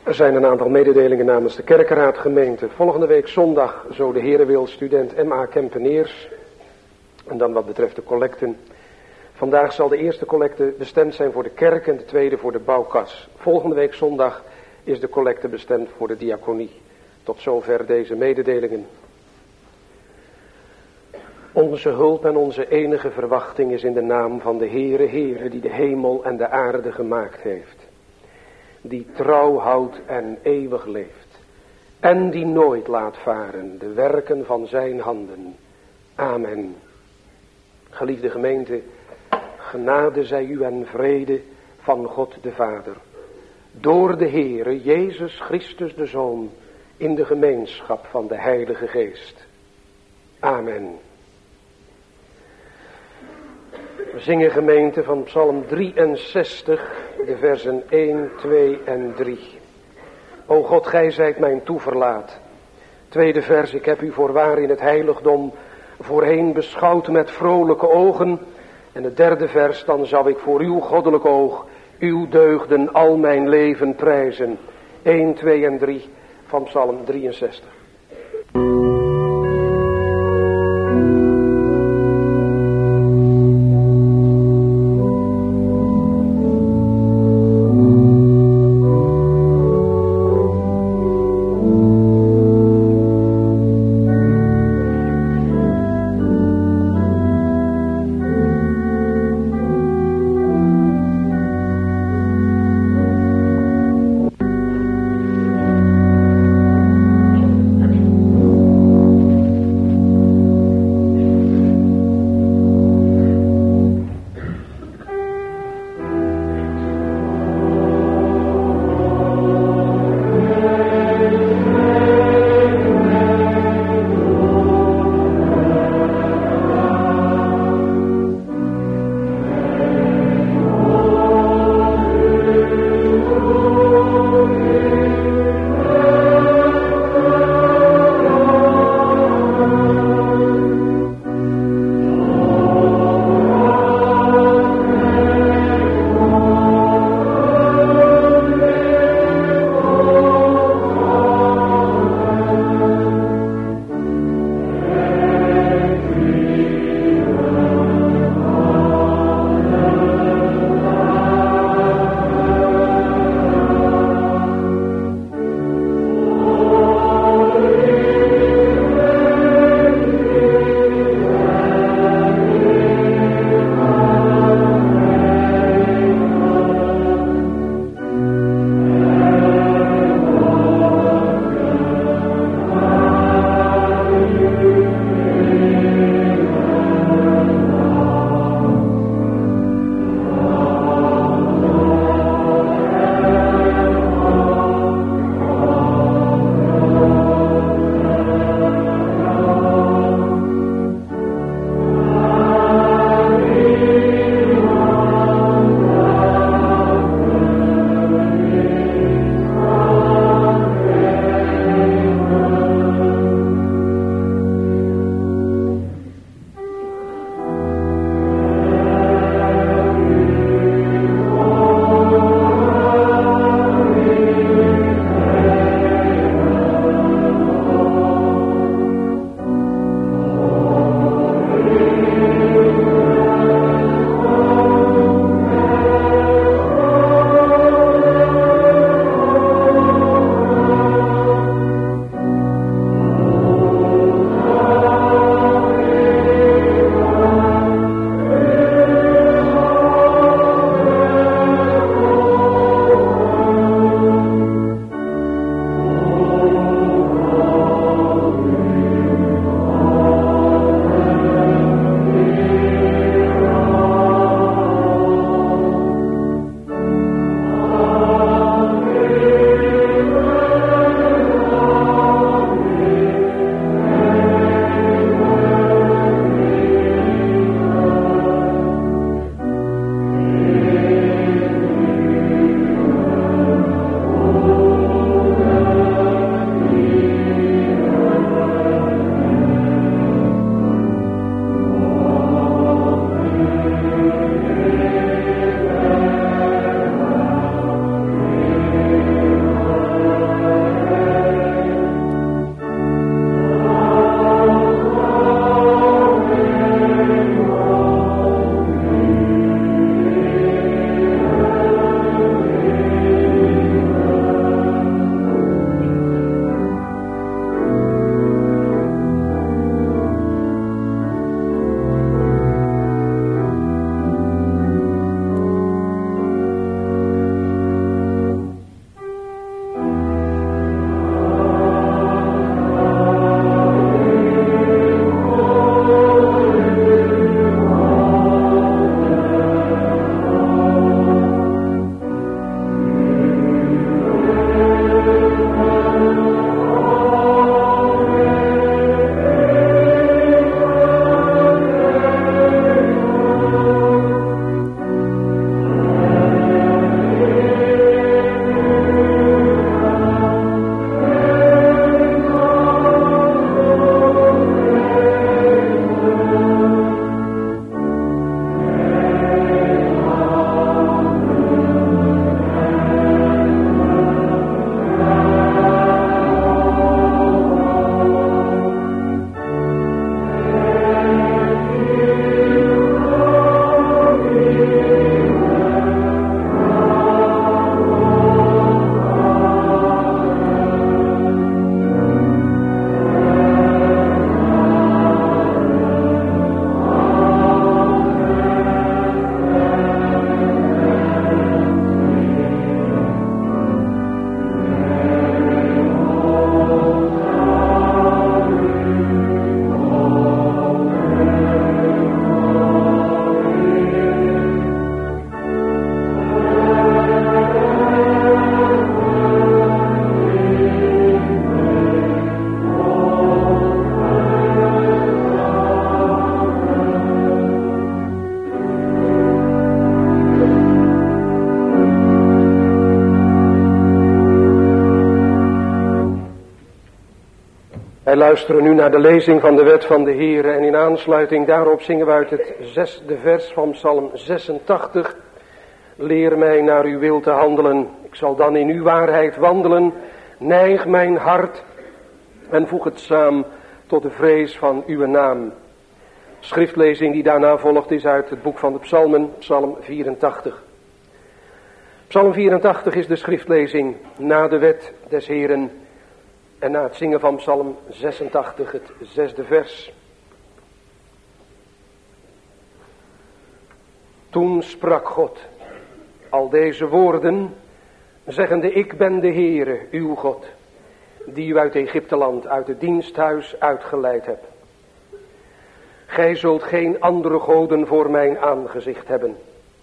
Er zijn een aantal mededelingen namens de kerkenraadgemeente. Volgende week zondag, zo de Heere wil, student M.A. Kempeneers. En dan wat betreft de collecten. Vandaag zal de eerste collecte bestemd zijn voor de kerk en de tweede voor de bouwkas. Volgende week zondag is de collecte bestemd voor de diaconie. Tot zover deze mededelingen. Onze hulp en onze enige verwachting is in de naam van de Heere die de hemel en de aarde gemaakt heeft. Die trouw houdt en eeuwig leeft. En die nooit laat varen de werken van zijn handen. Amen. Geliefde gemeente, genade zij u en vrede van God de Vader. Door de Heere Jezus Christus de Zoon in de gemeenschap van de Heilige Geest. Amen. We zingen gemeente van Psalm 63, de versen 1, 2 en 3. O God, gij zijt mijn toeverlaat. Tweede vers, ik heb u voorwaar in het heiligdom voorheen beschouwd met vrolijke ogen. En het derde vers, dan zou ik voor uw goddelijk oog, uw deugden al mijn leven prijzen. 1, 2 en 3 van Psalm 63. Wij luisteren nu naar de lezing van de wet van de Heere en in aansluiting daarop zingen we uit het 6e vers van Psalm 86. Leer mij naar uw wil te handelen, ik zal dan in uw waarheid wandelen. Neig mijn hart en voeg het samen tot de vrees van uw naam. Schriftlezing die daarna volgt is uit het boek van de Psalmen, Psalm 84. Psalm 84 is de schriftlezing na de wet des Heeren en na het zingen van Psalm 86, het 6e vers. Toen sprak God al deze woorden, zeggende: ik ben de Heere, uw God, die u uit Egypteland, uit het diensthuis uitgeleid hebt. Gij zult geen andere goden voor mijn aangezicht hebben.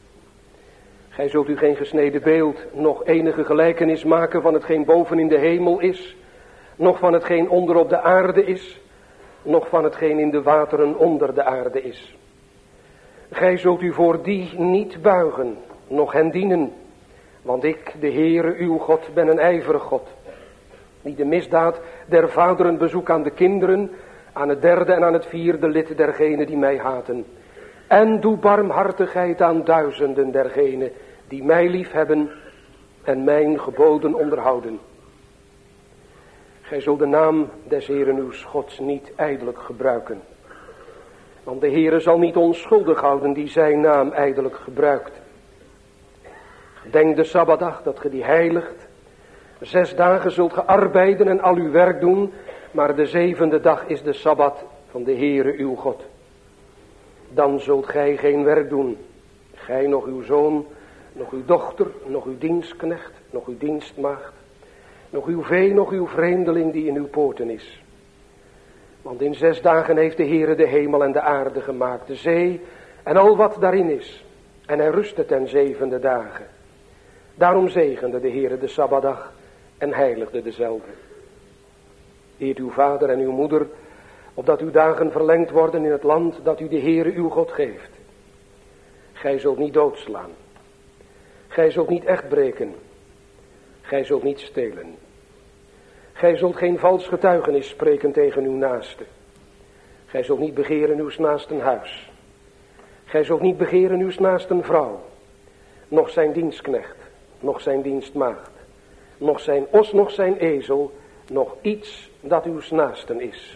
Gij zult u geen gesneden beeld, nog enige gelijkenis maken van hetgeen boven in de hemel is, nog van hetgeen onder op de aarde is, nog van hetgeen in de wateren onder de aarde is. Gij zult u voor die niet buigen, noch hen dienen, want ik, de Heere uw God, ben een ijverig God, die de misdaad der vaderen bezoek aan de kinderen, aan het 3e en aan het 4e lid dergenen die mij haten. En doe barmhartigheid aan duizenden dergenen die mij lief hebben en mijn geboden onderhouden. Gij zult de naam des Heeren uw Gods niet ijdelijk gebruiken. Want de Heere zal niet onschuldig houden die zijn naam ijdelijk gebruikt. Gedenk de Sabbatdag dat ge die heiligt. 6 dagen zult ge arbeiden en al uw werk doen, maar de 7e dag is de Sabbat van de Heere uw God. Dan zult gij geen werk doen, gij nog uw zoon, nog uw dochter, nog uw dienstknecht, nog uw dienstmaagd, nog uw vee, nog uw vreemdeling die in uw poorten is. Want in 6 dagen heeft de Heere de hemel en de aarde gemaakt, de zee en al wat daarin is. En hij rustte ten 7e dagen. Daarom zegende de Heere de Sabbatdag en heiligde dezelfde. Eert uw vader en uw moeder, opdat uw dagen verlengd worden in het land dat u de Heere uw God geeft. Gij zult niet doodslaan. Gij zult niet echt breken. Gij zult niet stelen. Gij zult geen vals getuigenis spreken tegen uw naaste. Gij zult niet begeren uws naasten huis. Gij zult niet begeren uws naasten vrouw, noch zijn dienstknecht, noch zijn dienstmaagd, noch zijn os, noch zijn ezel, noch iets dat uws naasten is.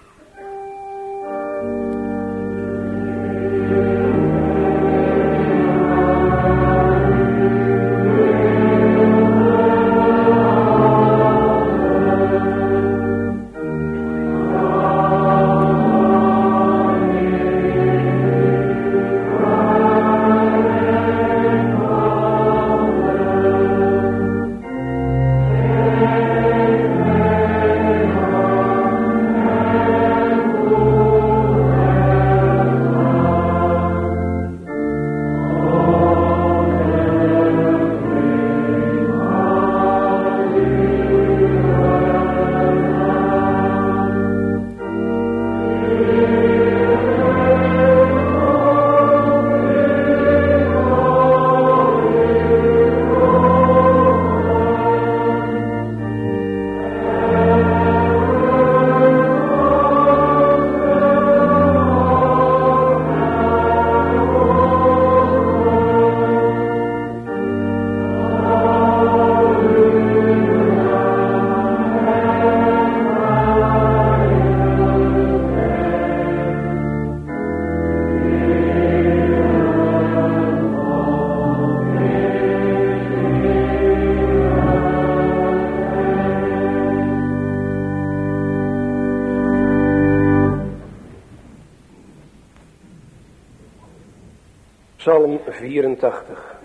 Psalm 84.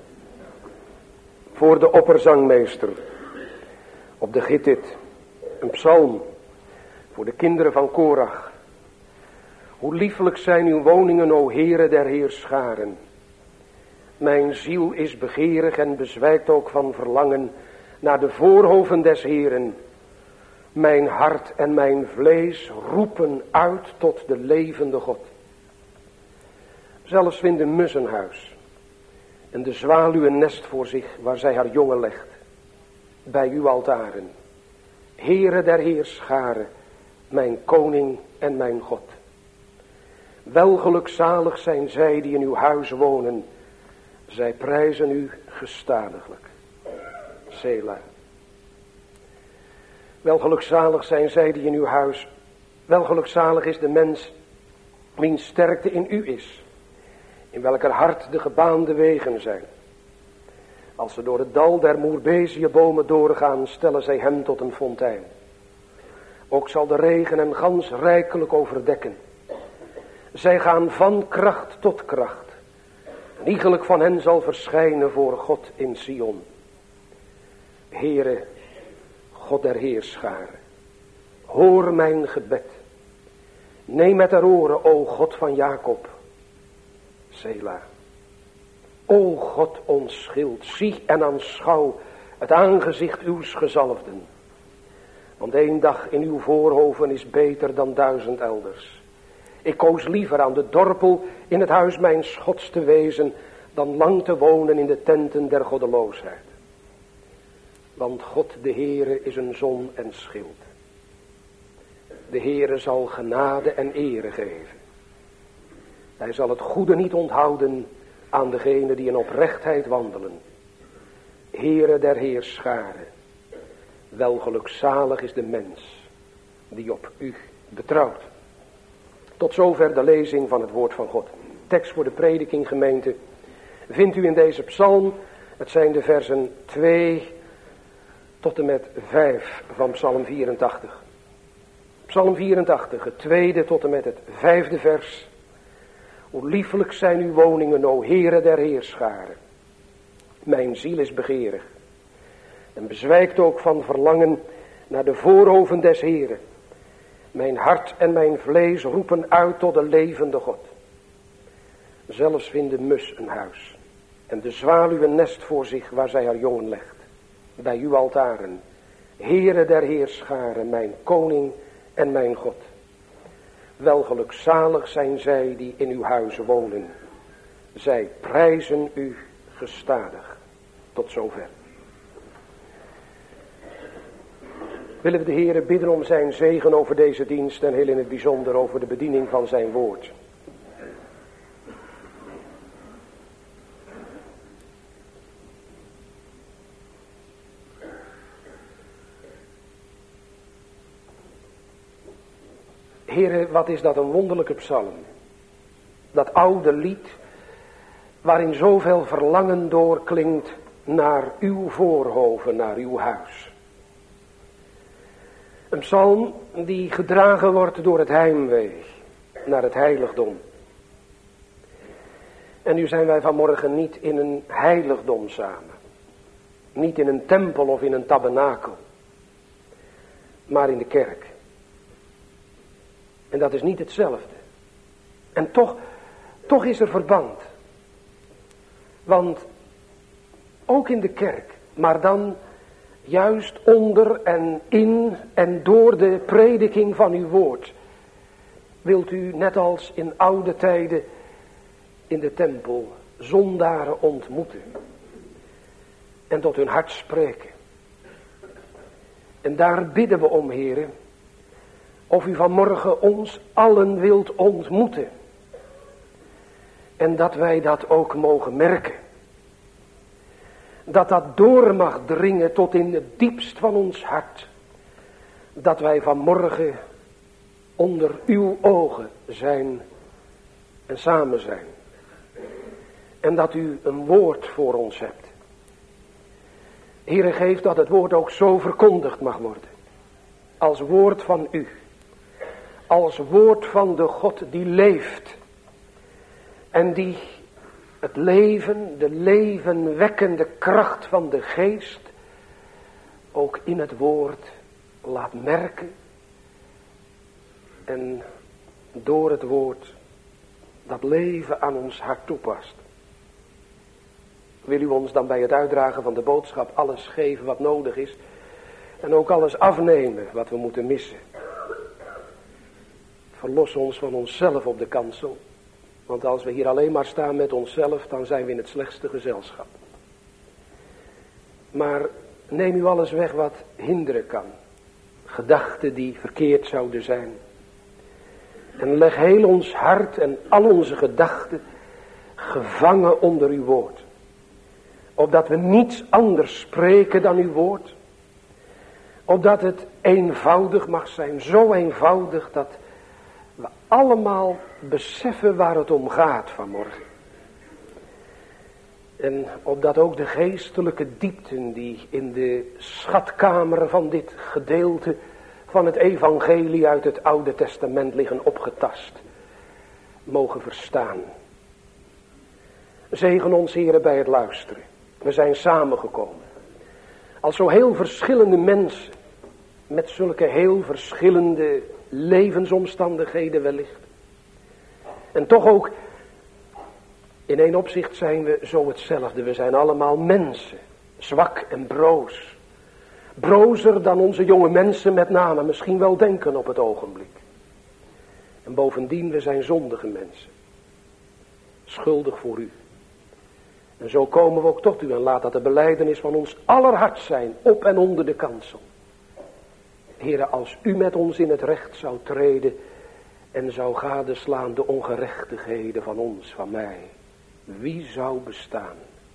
Voor de opperzangmeester op de Gittit. Een psalm voor de kinderen van Korach. Hoe liefelijk zijn uw woningen, o Heere der heerscharen. Mijn ziel is begeerig en bezwijkt ook van verlangen naar de voorhoven des Heeren. Mijn hart en mijn vlees roepen uit tot de levende God. Zelfs vindt de mus een huis en de zwaluw een nest voor zich waar zij haar jongen legt. Bij uw altaren, Heere der heerscharen, mijn koning en mijn God. Welgelukzalig zijn zij die in uw huis wonen, zij prijzen u gestadiglijk. Selah. Welgelukzalig zijn zij die in uw huis, welgelukzalig is de mens wiens sterkte in u is, in welker hart de gebaande wegen zijn. Als ze door het dal der moerbeziëbomen doorgaan, stellen zij hem tot een fontein. Ook zal de regen hem gans rijkelijk overdekken. Zij gaan van kracht tot kracht. Een iegelijk van hen zal verschijnen voor God in Sion. Heere, God der heerscharen, hoor mijn gebed. Neem met haar oren, o God van Jacob. Selah. O God ons schild, zie en aanschouw het aangezicht uws gezalfden. Want 1 dag in uw voorhoven is beter dan 1000 elders. Ik koos liever aan de dorpel in het huis mijns Gods te wezen, dan lang te wonen in de tenten der goddeloosheid. Want God de Heere is een zon en schild. De Heere zal genade en ere geven. Hij zal het goede niet onthouden aan degenen die in oprechtheid wandelen. Heere der heerscharen, welgelukzalig is de mens die op u betrouwt. Tot zover de lezing van het woord van God. Tekst voor de prediking, gemeente, vindt u in deze psalm. Het zijn de versen 2 tot en met 5 van psalm 84. Psalm 84, het 2e tot en met het 5e vers. Hoe liefelijk zijn uw woningen, o Heere der heerscharen. Mijn ziel is begeerig en bezwijkt ook van verlangen naar de voorhoven des Heeren. Mijn hart en mijn vlees roepen uit tot de levende God. Zelfs vindt de mus een huis en de zwaluw een nest voor zich waar zij haar jongen legt. Bij uw altaren, Heere der heerscharen, mijn koning en mijn God. Welgelukzalig zijn zij die in uw huizen wonen. Zij prijzen u gestadig. Tot zover. Willen we de Heere bidden om zijn zegen over deze dienst en heel in het bijzonder over de bediening van zijn woord. Heere, wat is dat een wonderlijke psalm. Dat oude lied waarin zoveel verlangen doorklinkt naar uw voorhoven, naar uw huis. Een psalm die gedragen wordt door het heimwee naar het heiligdom. En nu zijn wij vanmorgen niet in een heiligdom samen. Niet in een tempel of in een tabernakel. Maar in de kerk. En dat is niet hetzelfde. En toch is er verband. Want ook in de kerk, maar dan juist onder en in en door de prediking van uw woord, wilt u net als in oude tijden in de tempel zondaren ontmoeten. En tot hun hart spreken. En daar bidden we om, Heere, of u vanmorgen ons allen wilt ontmoeten. En dat wij dat ook mogen merken. Dat dat door mag dringen tot in het diepst van ons hart. Dat wij vanmorgen onder uw ogen zijn en samen zijn. En dat u een woord voor ons hebt. Heere, geef dat het woord ook zo verkondigd mag worden. Als woord van u. Als woord van de God die leeft. En die het leven, de levenwekkende kracht van de geest ook in het woord laat merken. En door het woord dat leven aan ons hart toepast. Wil u ons dan bij het uitdragen van de boodschap alles geven wat nodig is. En ook alles afnemen wat we moeten missen. Verlos ons van onszelf op de kansel. Want als we hier alleen maar staan met onszelf, dan zijn we in het slechtste gezelschap. Maar neem u alles weg wat hinderen kan. gedachten die verkeerd zouden zijn. En leg heel ons hart en al onze gedachten gevangen onder uw woord. Opdat we niets anders spreken dan uw woord. Opdat het eenvoudig mag zijn, zo eenvoudig dat we allemaal beseffen waar het om gaat vanmorgen. En opdat ook de geestelijke diepten die in de schatkamer van dit gedeelte van het evangelie uit het Oude Testament liggen opgetast, mogen verstaan. Zegen ons, Heere, bij het luisteren. We zijn samengekomen als zo heel verschillende mensen, met zulke heel verschillende levensomstandigheden wellicht. En toch ook, in één opzicht zijn we zo hetzelfde. We zijn allemaal mensen, zwak en broos. Brozer dan onze jonge mensen met name misschien wel denken op het ogenblik. En bovendien, we zijn zondige mensen. Schuldig voor u. En zo komen we ook tot u en laat dat de belijdenis van ons allerhart zijn, op en onder de kansel. Heere, als u met ons in het recht zou treden en zou gadeslaan de ongerechtigheden van ons, van mij, wie zou bestaan?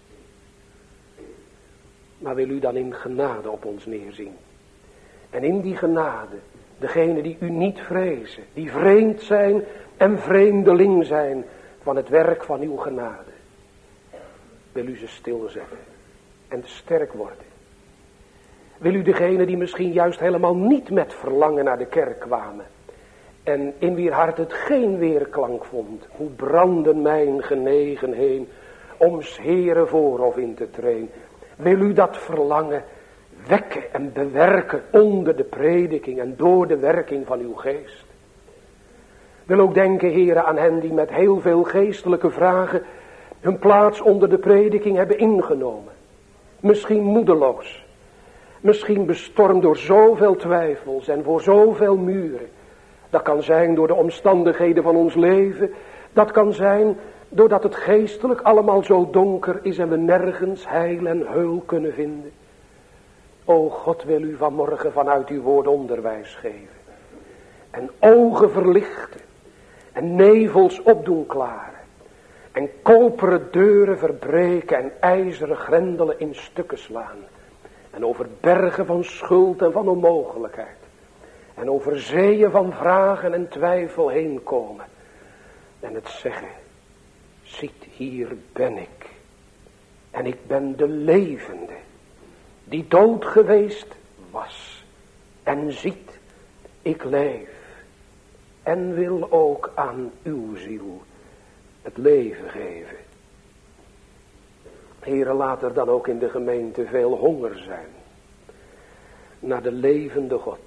Maar wil u dan in genade op ons neerzien? En in die genade, degene die u niet vrezen, die vreemd zijn en vreemdeling zijn van het werk van uw genade, wil u ze stilzetten en sterk worden. Wil u degene die misschien juist helemaal niet met verlangen naar de kerk kwamen en in wier hart het geen weerklank vond, hoe branden mijn genegenheden om 's Heere voorhof in te treden. Wil u dat verlangen wekken en bewerken onder de prediking en door de werking van uw geest. Wil ook denken, Heere, aan hen die met heel veel geestelijke vragen hun plaats onder de prediking hebben ingenomen. Misschien moedeloos. Misschien bestormd door zoveel twijfels en voor zoveel muren. Dat kan zijn door de omstandigheden van ons leven. Dat kan zijn doordat het geestelijk allemaal zo donker is en we nergens heil en heul kunnen vinden. O God, wil u vanmorgen vanuit uw woord onderwijs geven. En ogen verlichten. En nevels opdoen klaren. En koperen deuren verbreken en ijzeren grendelen in stukken slaan. En over bergen van schuld en van onmogelijkheid. En over zeeën van vragen en twijfel heen komen. En het zeggen, ziet, hier ben ik. En ik ben de levende, die dood geweest was. En ziet, ik leef. En wil ook aan uw ziel het leven geven. Heere, laat er dan ook in de gemeente veel honger zijn. Naar de levende God.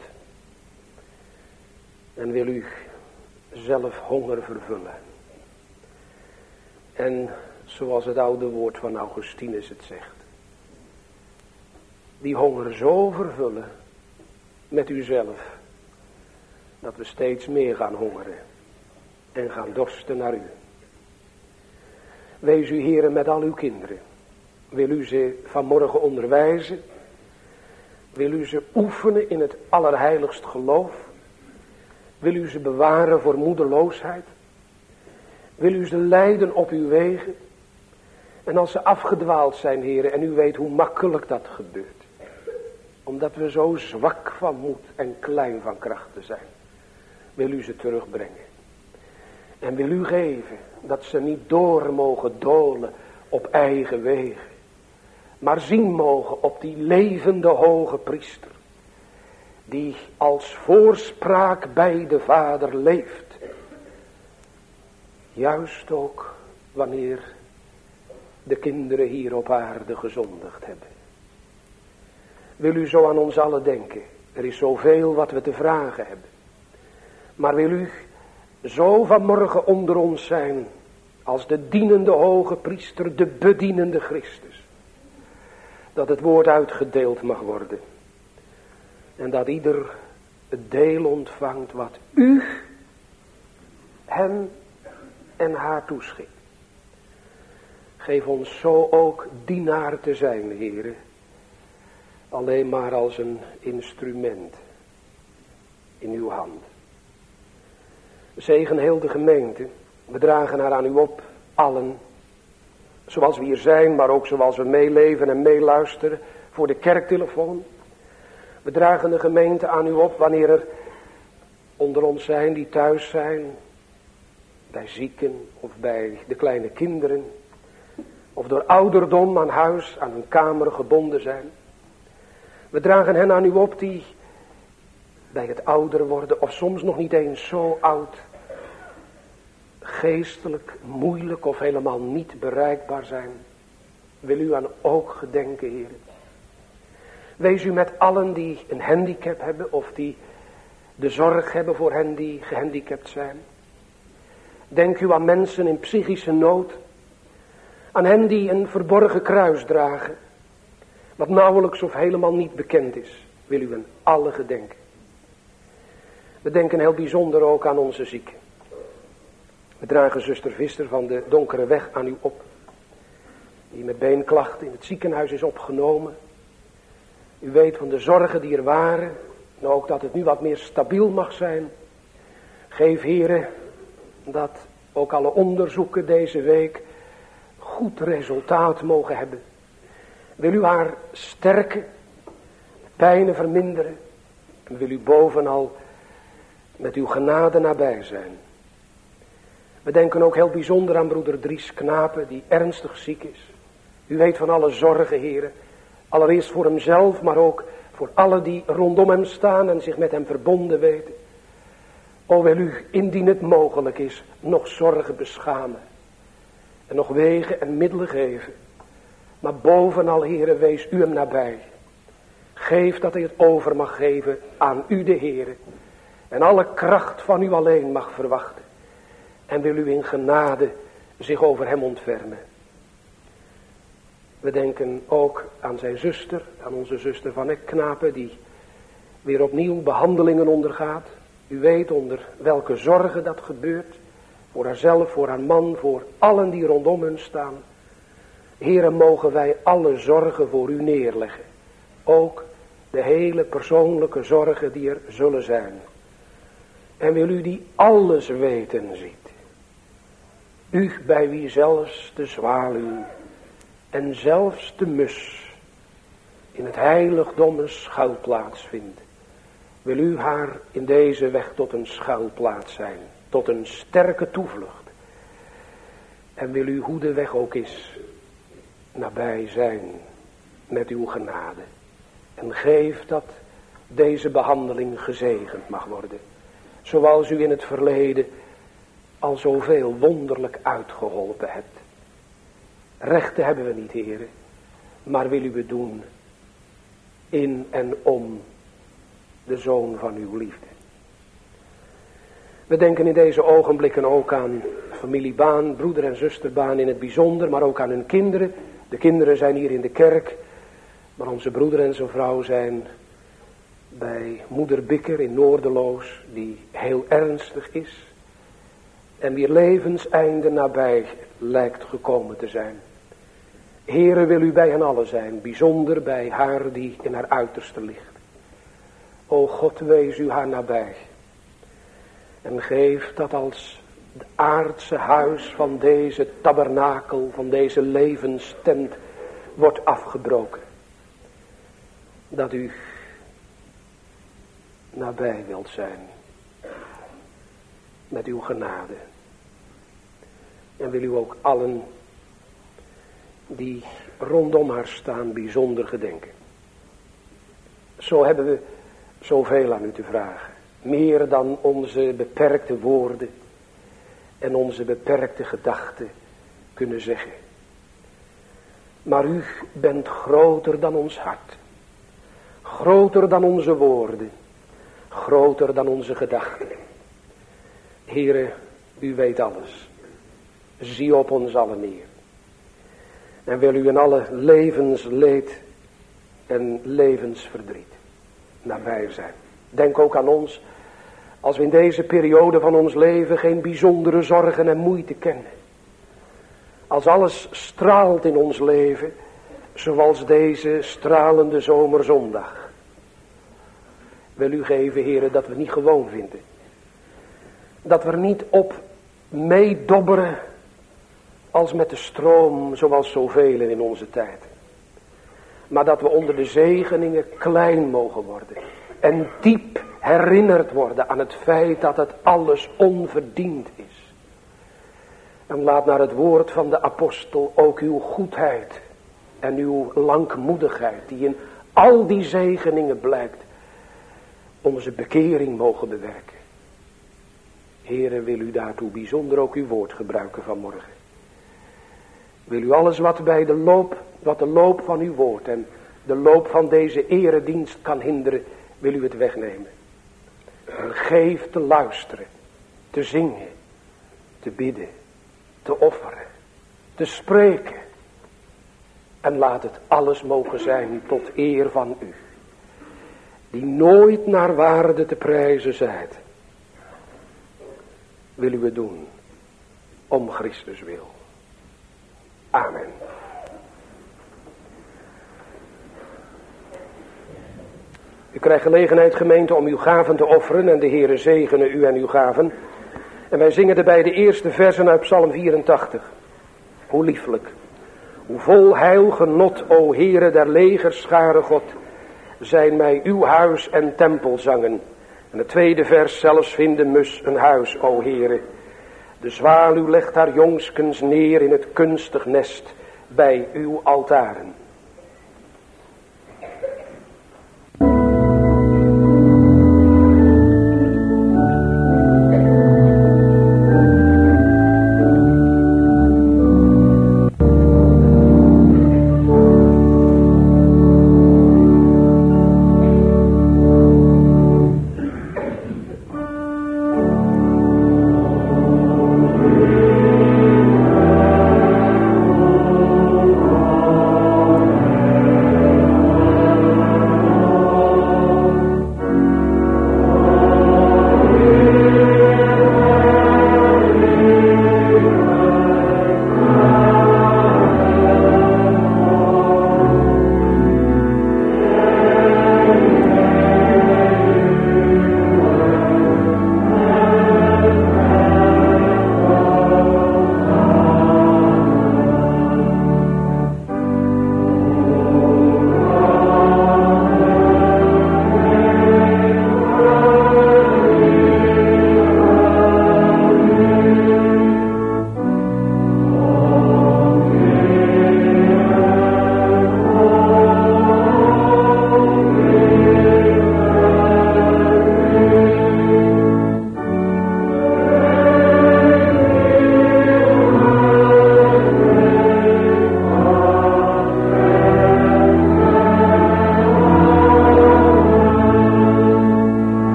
En wil u zelf honger vervullen. En zoals het oude woord van Augustinus het zegt. Die honger zo vervullen met uzelf. Dat we steeds meer gaan hongeren. En gaan dorsten naar u. Wees u, Heere, met al uw kinderen. Wil u ze vanmorgen onderwijzen. Wil u ze oefenen in het allerheiligst geloof. Wil u ze bewaren voor moedeloosheid. Wil u ze leiden op uw wegen. En als ze afgedwaald zijn, Heere, en u weet hoe makkelijk dat gebeurt. Omdat we zo zwak van moed en klein van krachten zijn. Wil u ze terugbrengen. En wil u geven dat ze niet door mogen dolen op eigen wegen. Maar zien mogen op die levende hoge priester. Die als voorspraak bij de Vader leeft. Juist ook wanneer de kinderen hier op aarde gezondigd hebben. Wil u zo aan ons allen denken. Er is zoveel wat we te vragen hebben. Maar wil u zo vanmorgen onder ons zijn. Als de dienende hoge priester, de bedienende Christus. Dat het woord uitgedeeld mag worden. En dat ieder het deel ontvangt wat u hem en haar toeschikt. Geef ons zo ook dienaar te zijn, Heere. Alleen maar als een instrument. in uw hand. Zegen heel de gemeente. We dragen haar aan u op, allen. Zoals we hier zijn, maar ook zoals we meeleven en meeluisteren voor de kerktelefoon. We dragen de gemeente aan u op wanneer er onder ons zijn die thuis zijn. Bij zieken of bij de kleine kinderen. Of door ouderdom aan huis, aan hun kamer gebonden zijn. We dragen hen aan u op die bij het ouder worden of soms nog niet eens zo oud. Geestelijk, moeilijk of helemaal niet bereikbaar zijn. Wil u aan ook gedenken, Heer. Wees u met allen die een handicap hebben of die de zorg hebben voor hen die gehandicapt zijn. Denk u aan mensen in psychische nood. Aan hen die een verborgen kruis dragen. Wat nauwelijks of helemaal niet bekend is. Wil u aan alle gedenken. We denken heel bijzonder ook aan onze zieken. We dragen zuster Visser van de Donkere Weg aan u op. Die met beenklachten in het ziekenhuis is opgenomen. U weet van de zorgen die er waren. En ook dat het nu wat meer stabiel mag zijn. Geef, Heere, dat ook alle onderzoeken deze week goed resultaat mogen hebben. Wil u haar sterken, pijnen verminderen. En wil u bovenal met uw genade nabij zijn. We denken ook heel bijzonder aan broeder Dries Knapen die ernstig ziek is. U weet van alle zorgen, Heere. Allereerst voor hemzelf, maar ook voor alle die rondom hem staan en zich met hem verbonden weten. O, wil u, indien het mogelijk is, nog zorgen beschamen. En nog wegen en middelen geven. Maar bovenal, Heere, wees u hem nabij. Geef dat hij het over mag geven aan u, de Heere. En alle kracht van u alleen mag verwachten. En wil u in genade zich over hem ontfermen. We denken ook aan zijn zuster, aan onze zuster van Knapen, die weer opnieuw behandelingen ondergaat. U weet onder welke zorgen dat gebeurt. Voor haarzelf, voor haar man, voor allen die rondom hen staan. Heere, mogen wij alle zorgen voor u neerleggen. Ook de hele persoonlijke zorgen die er zullen zijn. En wil u die alles weten ziet. U bij wie zelfs de zwaluw en zelfs de mus in het heiligdom een schuilplaats vindt. Wil u haar in deze weg tot een schuilplaats zijn. Tot een sterke toevlucht. En wil u hoe de weg ook is nabij zijn met uw genade. En geef dat deze behandeling gezegend mag worden. Zoals u in het verleden al zoveel wonderlijk uitgeholpen hebt. Rechten hebben we niet, Heere. Maar wil u het doen in en om de Zoon van uw liefde. We denken in deze ogenblikken ook aan familie Baan, broeder en zuster Baan in het bijzonder, maar ook aan hun kinderen. De kinderen zijn hier in de kerk, maar onze broeder en zijn vrouw zijn bij moeder Bikker in Noorderloos, die heel ernstig is en wier levenseinde nabij lijkt gekomen te zijn. Heere, wil u bij hen allen zijn, bijzonder bij haar die in haar uiterste ligt. O God, wees u haar nabij. En geef dat als het aardse huis van deze tabernakel, van deze levenstent, wordt afgebroken. Dat u nabij wilt zijn. Met uw genade. En wil u ook allen die rondom haar staan bijzonder gedenken. Zo hebben we zoveel aan u te vragen. Meer dan onze beperkte woorden en onze beperkte gedachten kunnen zeggen. Maar u bent groter dan ons hart. Groter dan onze woorden. Groter dan onze gedachten. Heere, u weet alles. Zie op ons allen neer. En wil u in alle levensleed en levensverdriet nabij zijn. Denk ook aan ons, als we in deze periode van ons leven geen bijzondere zorgen en moeite kennen. Als alles straalt in ons leven, zoals deze stralende zomerzondag. wil u geven, Heere, dat we niet gewoon vinden. Dat we er niet op meedobberen als met de stroom, zoals zoveel in onze tijd. Maar dat we onder de zegeningen klein mogen worden. En diep herinnerd worden aan het feit dat het alles onverdiend is. En laat naar het woord van de apostel ook uw goedheid en uw langmoedigheid, die in al die zegeningen blijkt, onze bekering mogen bewerken. Heere, wil u daartoe bijzonder ook uw woord gebruiken vanmorgen. Wil u alles wat de loop van uw woord en de loop van deze eredienst kan hinderen, wil u het wegnemen. En geef te luisteren, te zingen, te bidden, te offeren, te spreken. En laat het alles mogen zijn tot eer van u, die nooit naar waarde te prijzen zijt. Wil u het doen, om Christus wil. Amen. U krijgt gelegenheid, gemeente, om uw gaven te offeren en de Heere zegene u en uw gaven. En wij zingen erbij de eerste versen uit Psalm 84. Hoe lieflijk, hoe vol heil genot, o Heere der legerscharen God, zijn mij uw huis en tempelzangen. En het tweede vers, zelfs vindt de mus een huis, o Heere. De zwaluw legt haar jongskens neer in het kunstig nest bij uw altaren.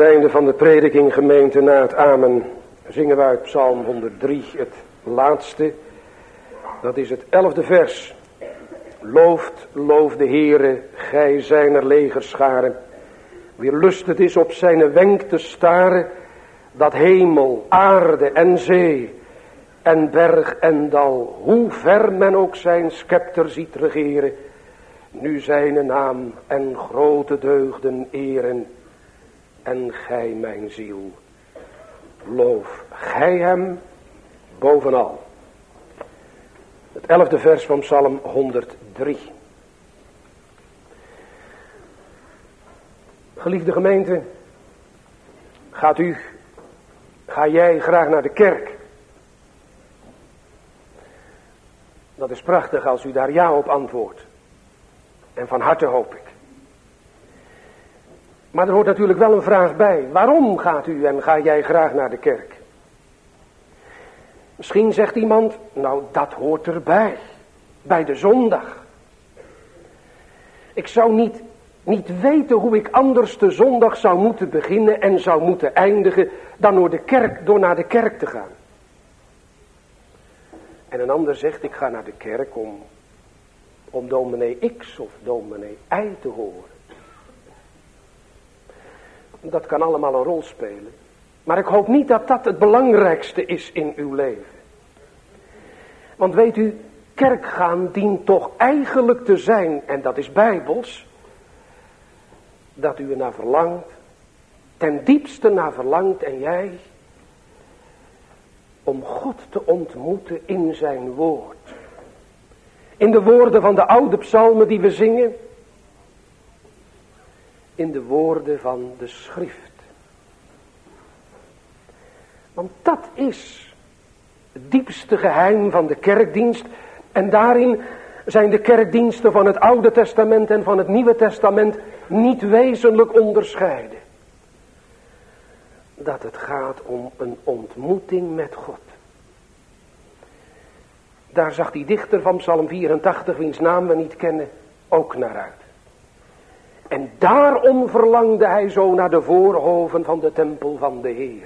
einde van de prediking, gemeente, na het amen, zingen we uit Psalm 103, het laatste. Dat is het 11e vers. Loof de Heere, gij zijner legerscharen. Wie lust het is op zijn wenk te staren, dat hemel, aarde en zee en berg en dal, hoe ver men ook zijn scepter ziet regeren, nu zijn naam en grote deugden eren. En gij mijn ziel, loof gij hem bovenal. Het 11e vers van Psalm 103. Geliefde gemeente, ga jij graag naar de kerk? Dat is prachtig als u daar ja op antwoordt. En van harte hoop ik. Maar er hoort natuurlijk wel een vraag bij. Waarom gaat u en ga jij graag naar de kerk? Misschien zegt iemand, nou dat hoort erbij. Bij de zondag. Ik zou niet weten hoe ik anders de zondag zou moeten beginnen en zou moeten eindigen dan door naar de kerk te gaan. En een ander zegt, ik ga naar de kerk om dominee X of dominee Y te horen. Dat kan allemaal een rol spelen. Maar ik hoop niet dat dat het belangrijkste is in uw leven. Want weet u, kerk gaan dient toch eigenlijk te zijn, en dat is bijbels, dat u er naar verlangt, ten diepste naar verlangt en jij, om God te ontmoeten in zijn woord. In de woorden van de oude psalmen die we zingen, in de woorden van de schrift. Want dat is het diepste geheim van de kerkdienst. En daarin zijn de kerkdiensten van het Oude Testament en van het Nieuwe Testament niet wezenlijk onderscheiden. Dat het gaat om een ontmoeting met God. Daar zag die dichter van Psalm 84, wiens naam we niet kennen, ook naar uit. En daarom verlangde hij zo naar de voorhoven van de tempel van de Heer.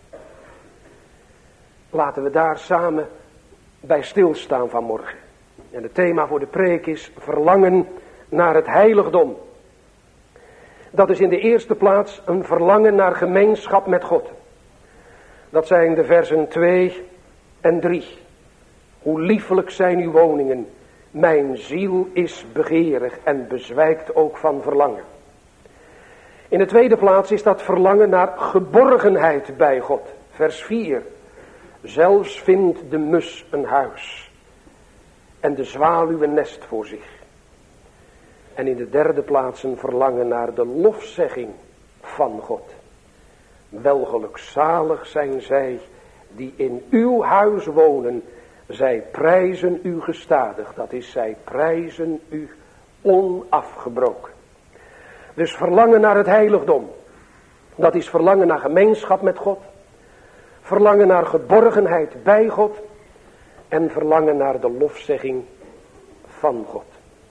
Laten we daar samen bij stilstaan vanmorgen. En het thema voor de preek is verlangen naar het heiligdom. Dat is in de eerste plaats een verlangen naar gemeenschap met God. Dat zijn de versen 2 en 3. Hoe liefelijk zijn uw woningen. Mijn ziel is begeerig en bezwijkt ook van verlangen. In de tweede plaats is dat verlangen naar geborgenheid bij God. Vers 4. Zelfs vindt de mus een huis en de zwaluw een nest voor zich. En in de derde plaats een verlangen naar de lofzegging van God. Welgelukzalig zijn zij die in uw huis wonen. Zij prijzen u gestadig. Dat is, zij prijzen u onafgebroken. Dus verlangen naar het heiligdom. Dat is verlangen naar gemeenschap met God. Verlangen naar geborgenheid bij God. En verlangen naar de lofzegging van God.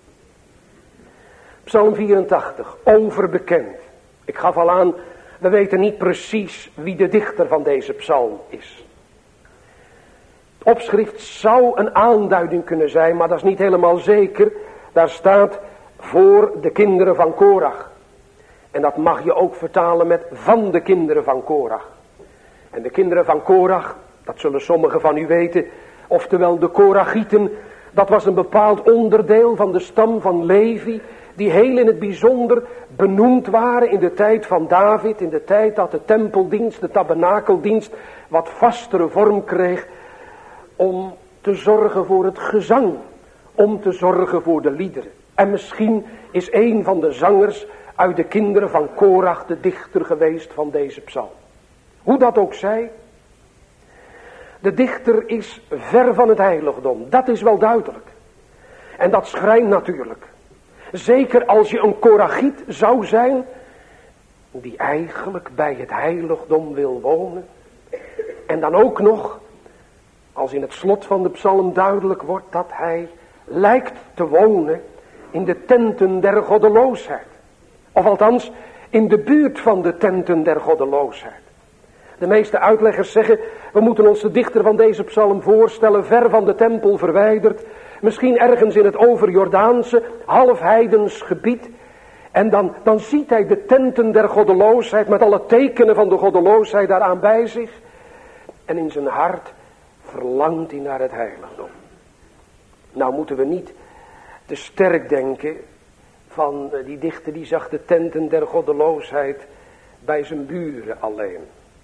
Psalm 84, overbekend. Ik gaf al aan, we weten niet precies wie de dichter van deze psalm is. Het opschrift zou een aanduiding kunnen zijn, maar dat is niet helemaal zeker. Daar staat voor de kinderen van Korach. En dat mag je ook vertalen met van de kinderen van Korach. En de kinderen van Korach, dat zullen sommigen van u weten, oftewel de Korachieten, dat was een bepaald onderdeel van de stam van Levi, die heel in het bijzonder benoemd waren in de tijd van David, in de tijd dat de tempeldienst, de tabernakeldienst, wat vastere vorm kreeg, om te zorgen voor het gezang, om te zorgen voor de liederen. En misschien is een van de zangers uit de kinderen van Korach de dichter geweest van deze psalm. Hoe dat ook zij, de dichter is ver van het heiligdom, dat is wel duidelijk. En dat schrijnt natuurlijk. Zeker als je een Korachiet zou zijn, die eigenlijk bij het heiligdom wil wonen. En dan ook nog, als in het slot van de psalm duidelijk wordt, dat hij lijkt te wonen in de tenten der goddeloosheid. Of althans, in de buurt van de tenten der goddeloosheid. De meeste uitleggers zeggen, we moeten ons de dichter van deze psalm voorstellen, ver van de tempel verwijderd, misschien ergens in het overjordaanse, halfheidens gebied. En dan ziet hij de tenten der goddeloosheid met alle tekenen van de goddeloosheid daaraan bij zich. En in zijn hart verlangt hij naar het heiligdom. Nou moeten we niet te sterk denken van die dichter die zag de tenten der goddeloosheid bij zijn buren alleen.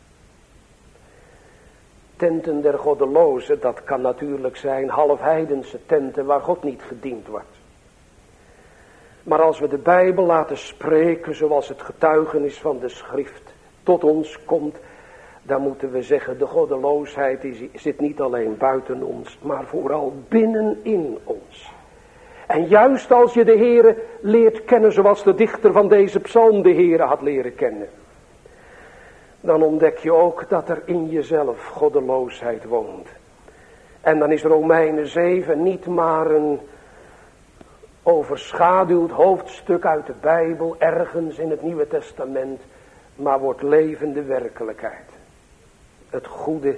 Tenten der goddelozen, dat kan natuurlijk zijn halfheidense tenten waar God niet gediend wordt. Maar als we de Bijbel laten spreken zoals het getuigenis van de schrift tot ons komt, dan moeten we zeggen, de goddeloosheid zit niet alleen buiten ons, maar vooral binnenin ons. En juist als je de Heere leert kennen zoals de dichter van deze psalm de Heere had leren kennen, dan ontdek je ook dat er in jezelf goddeloosheid woont. En dan is Romeinen 7 niet maar een overschaduwd hoofdstuk uit de Bijbel, ergens in het Nieuwe Testament, maar wordt levende werkelijkheid. Het goede,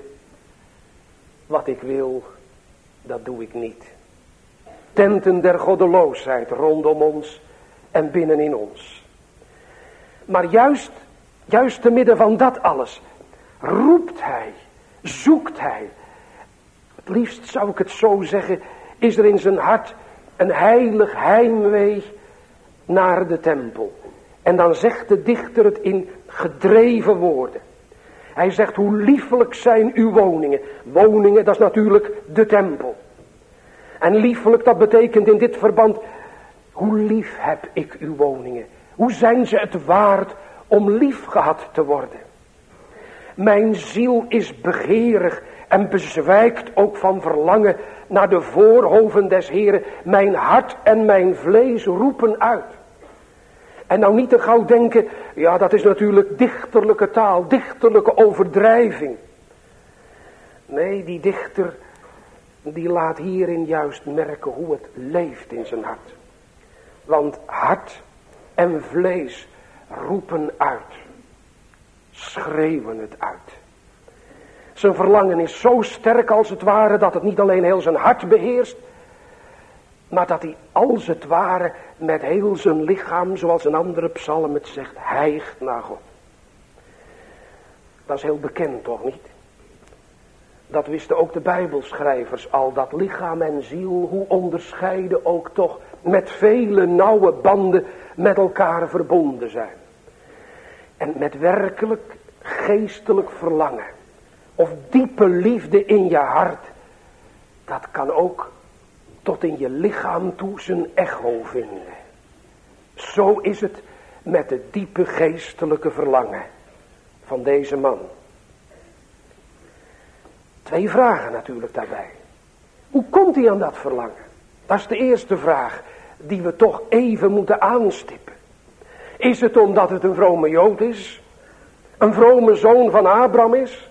wat ik wil, dat doe ik niet. Tenten der goddeloosheid rondom ons en binnenin ons. Maar juist te midden van dat alles, roept hij, zoekt hij. Het liefst zou ik het zo zeggen, is er in zijn hart een heilig heimwee naar de tempel. En dan zegt de dichter het in gedreven woorden. Hij zegt, hoe liefelijk zijn uw woningen. Woningen, dat is natuurlijk de tempel. En liefelijk, dat betekent in dit verband, hoe lief heb ik uw woningen. Hoe zijn ze het waard om lief gehad te worden. Mijn ziel is begeerig en bezwijkt ook van verlangen naar de voorhoven des Heren. Mijn hart en mijn vlees roepen uit. En nou niet te gauw denken, ja dat is natuurlijk dichterlijke taal, dichterlijke overdrijving. Nee, die dichter, die laat hierin juist merken hoe het leeft in zijn hart. Want hart en vlees roepen uit, schreeuwen het uit. Zijn verlangen is zo sterk als het ware dat het niet alleen heel zijn hart beheerst, maar dat hij als het ware met heel zijn lichaam, zoals een andere psalm het zegt, hijgt naar God. Dat is heel bekend toch niet? Dat wisten ook de Bijbelschrijvers al, dat lichaam en ziel, hoe onderscheiden ook toch, met vele nauwe banden met elkaar verbonden zijn. En met werkelijk geestelijk verlangen, of diepe liefde in je hart, dat kan ook tot in je lichaam toe zijn echo vinden. Zo is het met het diepe geestelijke verlangen van deze man. 2 vragen natuurlijk daarbij. Hoe komt hij aan dat verlangen? Dat is de eerste vraag die we toch even moeten aanstippen. Is het omdat het een vrome Jood is? Een vrome zoon van Abraham is?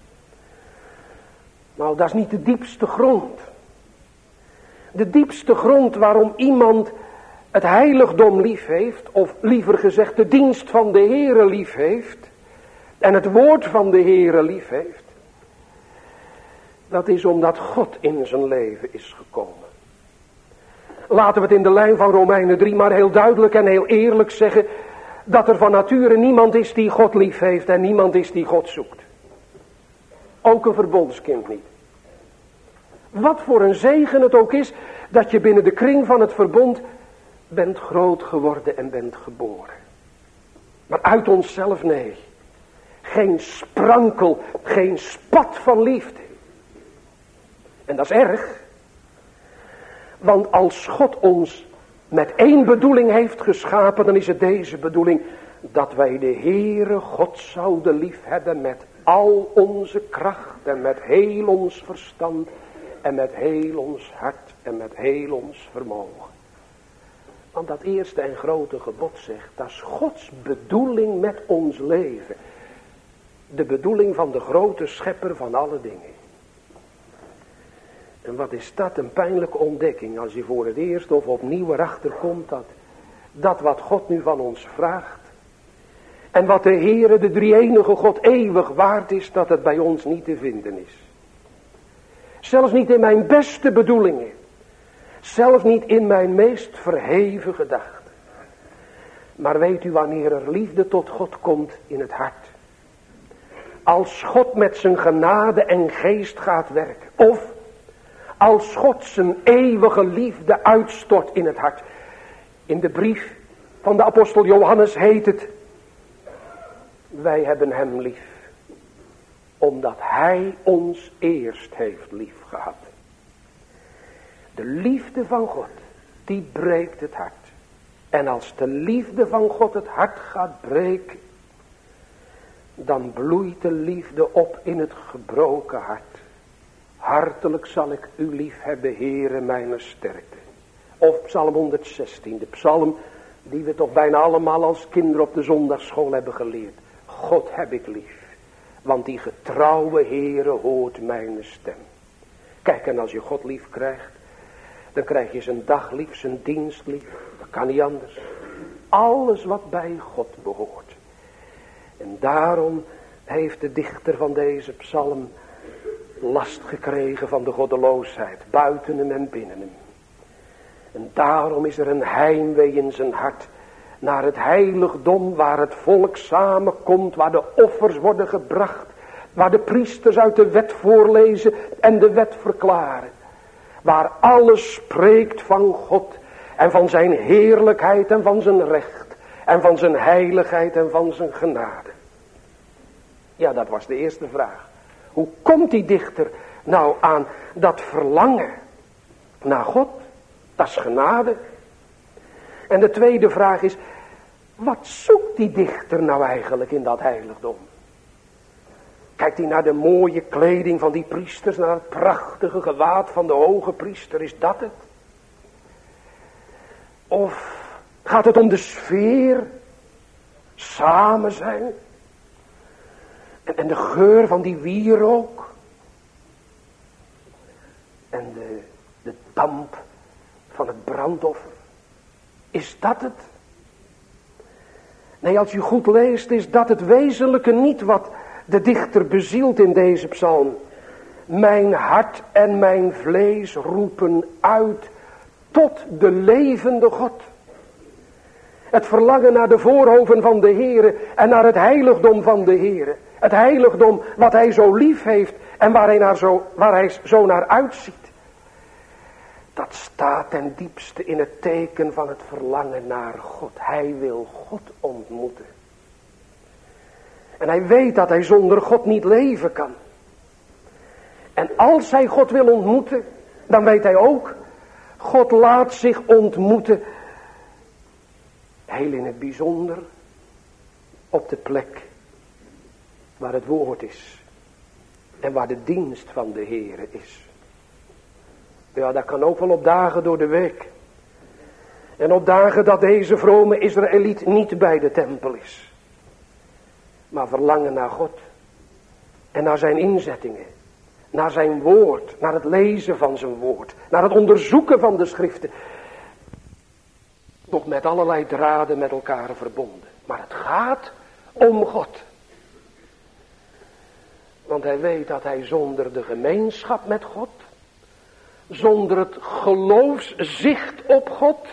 Nou, dat is niet de diepste grond. De diepste grond waarom iemand het heiligdom lief heeft, of liever gezegd de dienst van de Heere lief heeft, en het woord van de Heere lief heeft, dat is omdat God in zijn leven is gekomen. Laten we het in de lijn van Romeinen 3 maar heel duidelijk en heel eerlijk zeggen, dat er van nature niemand is die God lief heeft en niemand is die God zoekt. Ook een verbondskind niet. Wat voor een zegen het ook is, dat je binnen de kring van het verbond bent groot geworden en bent geboren. Maar uit onszelf nee. Geen sprankel, geen spat van liefde. En dat is erg. Want als God ons met 1 bedoeling heeft geschapen, dan is het deze bedoeling, dat wij de Heere God zouden lief hebben met al onze kracht en met heel ons verstand en met heel ons hart en met heel ons vermogen. Want dat eerste en grote gebod zegt, dat is Gods bedoeling met ons leven. De bedoeling van de grote schepper van alle dingen. En wat is dat een pijnlijke ontdekking als je voor het eerst of opnieuw erachter komt dat wat God nu van ons vraagt, En wat de Heere, de drie-enige God, eeuwig waard is, dat het bij ons niet te vinden is. Zelfs niet in mijn beste bedoelingen. Zelfs niet in mijn meest verheven gedachten. Maar weet u wanneer er liefde tot God komt in het hart? Als God met zijn genade en geest gaat werken. Of als God zijn eeuwige liefde uitstort in het hart. In de brief van de apostel Johannes heet het: wij hebben hem lief, omdat hij ons eerst heeft lief gehad. De liefde van God, die breekt het hart. En als de liefde van God het hart gaat breken, dan bloeit de liefde op in het gebroken hart. Hartelijk zal ik u lief hebben, Heere, mijn sterkte. Of Psalm 116, de psalm die we toch bijna allemaal als kinderen op de zondagsschool hebben geleerd. God heb ik lief, want die getrouwe Heere hoort mijn stem. Kijk, en als je God lief krijgt, dan krijg je zijn dag lief, zijn dienst lief. Dat kan niet anders. Alles wat bij God behoort. En daarom heeft de dichter van deze psalm last gekregen van de goddeloosheid, buiten hem en binnen hem. En daarom is er een heimwee in zijn hart naar het heiligdom, waar het volk samenkomt, waar de offers worden gebracht, waar de priesters uit de wet voorlezen en de wet verklaren. Waar alles spreekt van God en van zijn heerlijkheid en van zijn recht en van zijn heiligheid en van zijn genade. Ja, dat was de eerste vraag. Hoe komt die dichter nou aan dat verlangen naar God? Dat is genade. En de tweede vraag is, wat zoekt die dichter nou eigenlijk in dat heiligdom? Kijkt hij naar de mooie kleding van die priesters, naar het prachtige gewaad van de hoge priester, is dat het? Of gaat het om de sfeer, samen zijn, en de geur van die wierook, en de damp van het brandoffer? Is dat het? Nee, als u goed leest, is dat het wezenlijke niet wat de dichter bezielt in deze psalm. Mijn hart en mijn vlees roepen uit tot de levende God. Het verlangen naar de voorhoven van de Heere en naar het heiligdom van de Heere. Het heiligdom wat hij zo lief heeft en waar hij zo naar uitziet. Dat staat ten diepste in het teken van het verlangen naar God. Hij wil God ontmoeten. En hij weet dat hij zonder God niet leven kan. En als hij God wil ontmoeten, dan weet hij ook, God laat zich ontmoeten, heel in het bijzonder, op de plek waar het woord is. En waar de dienst van de Heere is. Ja, dat kan ook wel op dagen door de week. En op dagen dat deze vrome Israëliet niet bij de tempel is. Maar verlangen naar God. En naar zijn inzettingen. Naar zijn woord. Naar het lezen van zijn woord. Naar het onderzoeken van de schriften. Toch met allerlei draden met elkaar verbonden. Maar het gaat om God. Want hij weet dat hij zonder de gemeenschap met God, zonder het geloofszicht op God,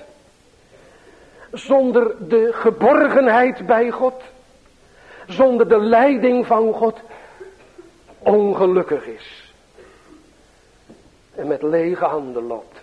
zonder de geborgenheid bij God, zonder de leiding van God, ongelukkig is. En met lege handen loopt.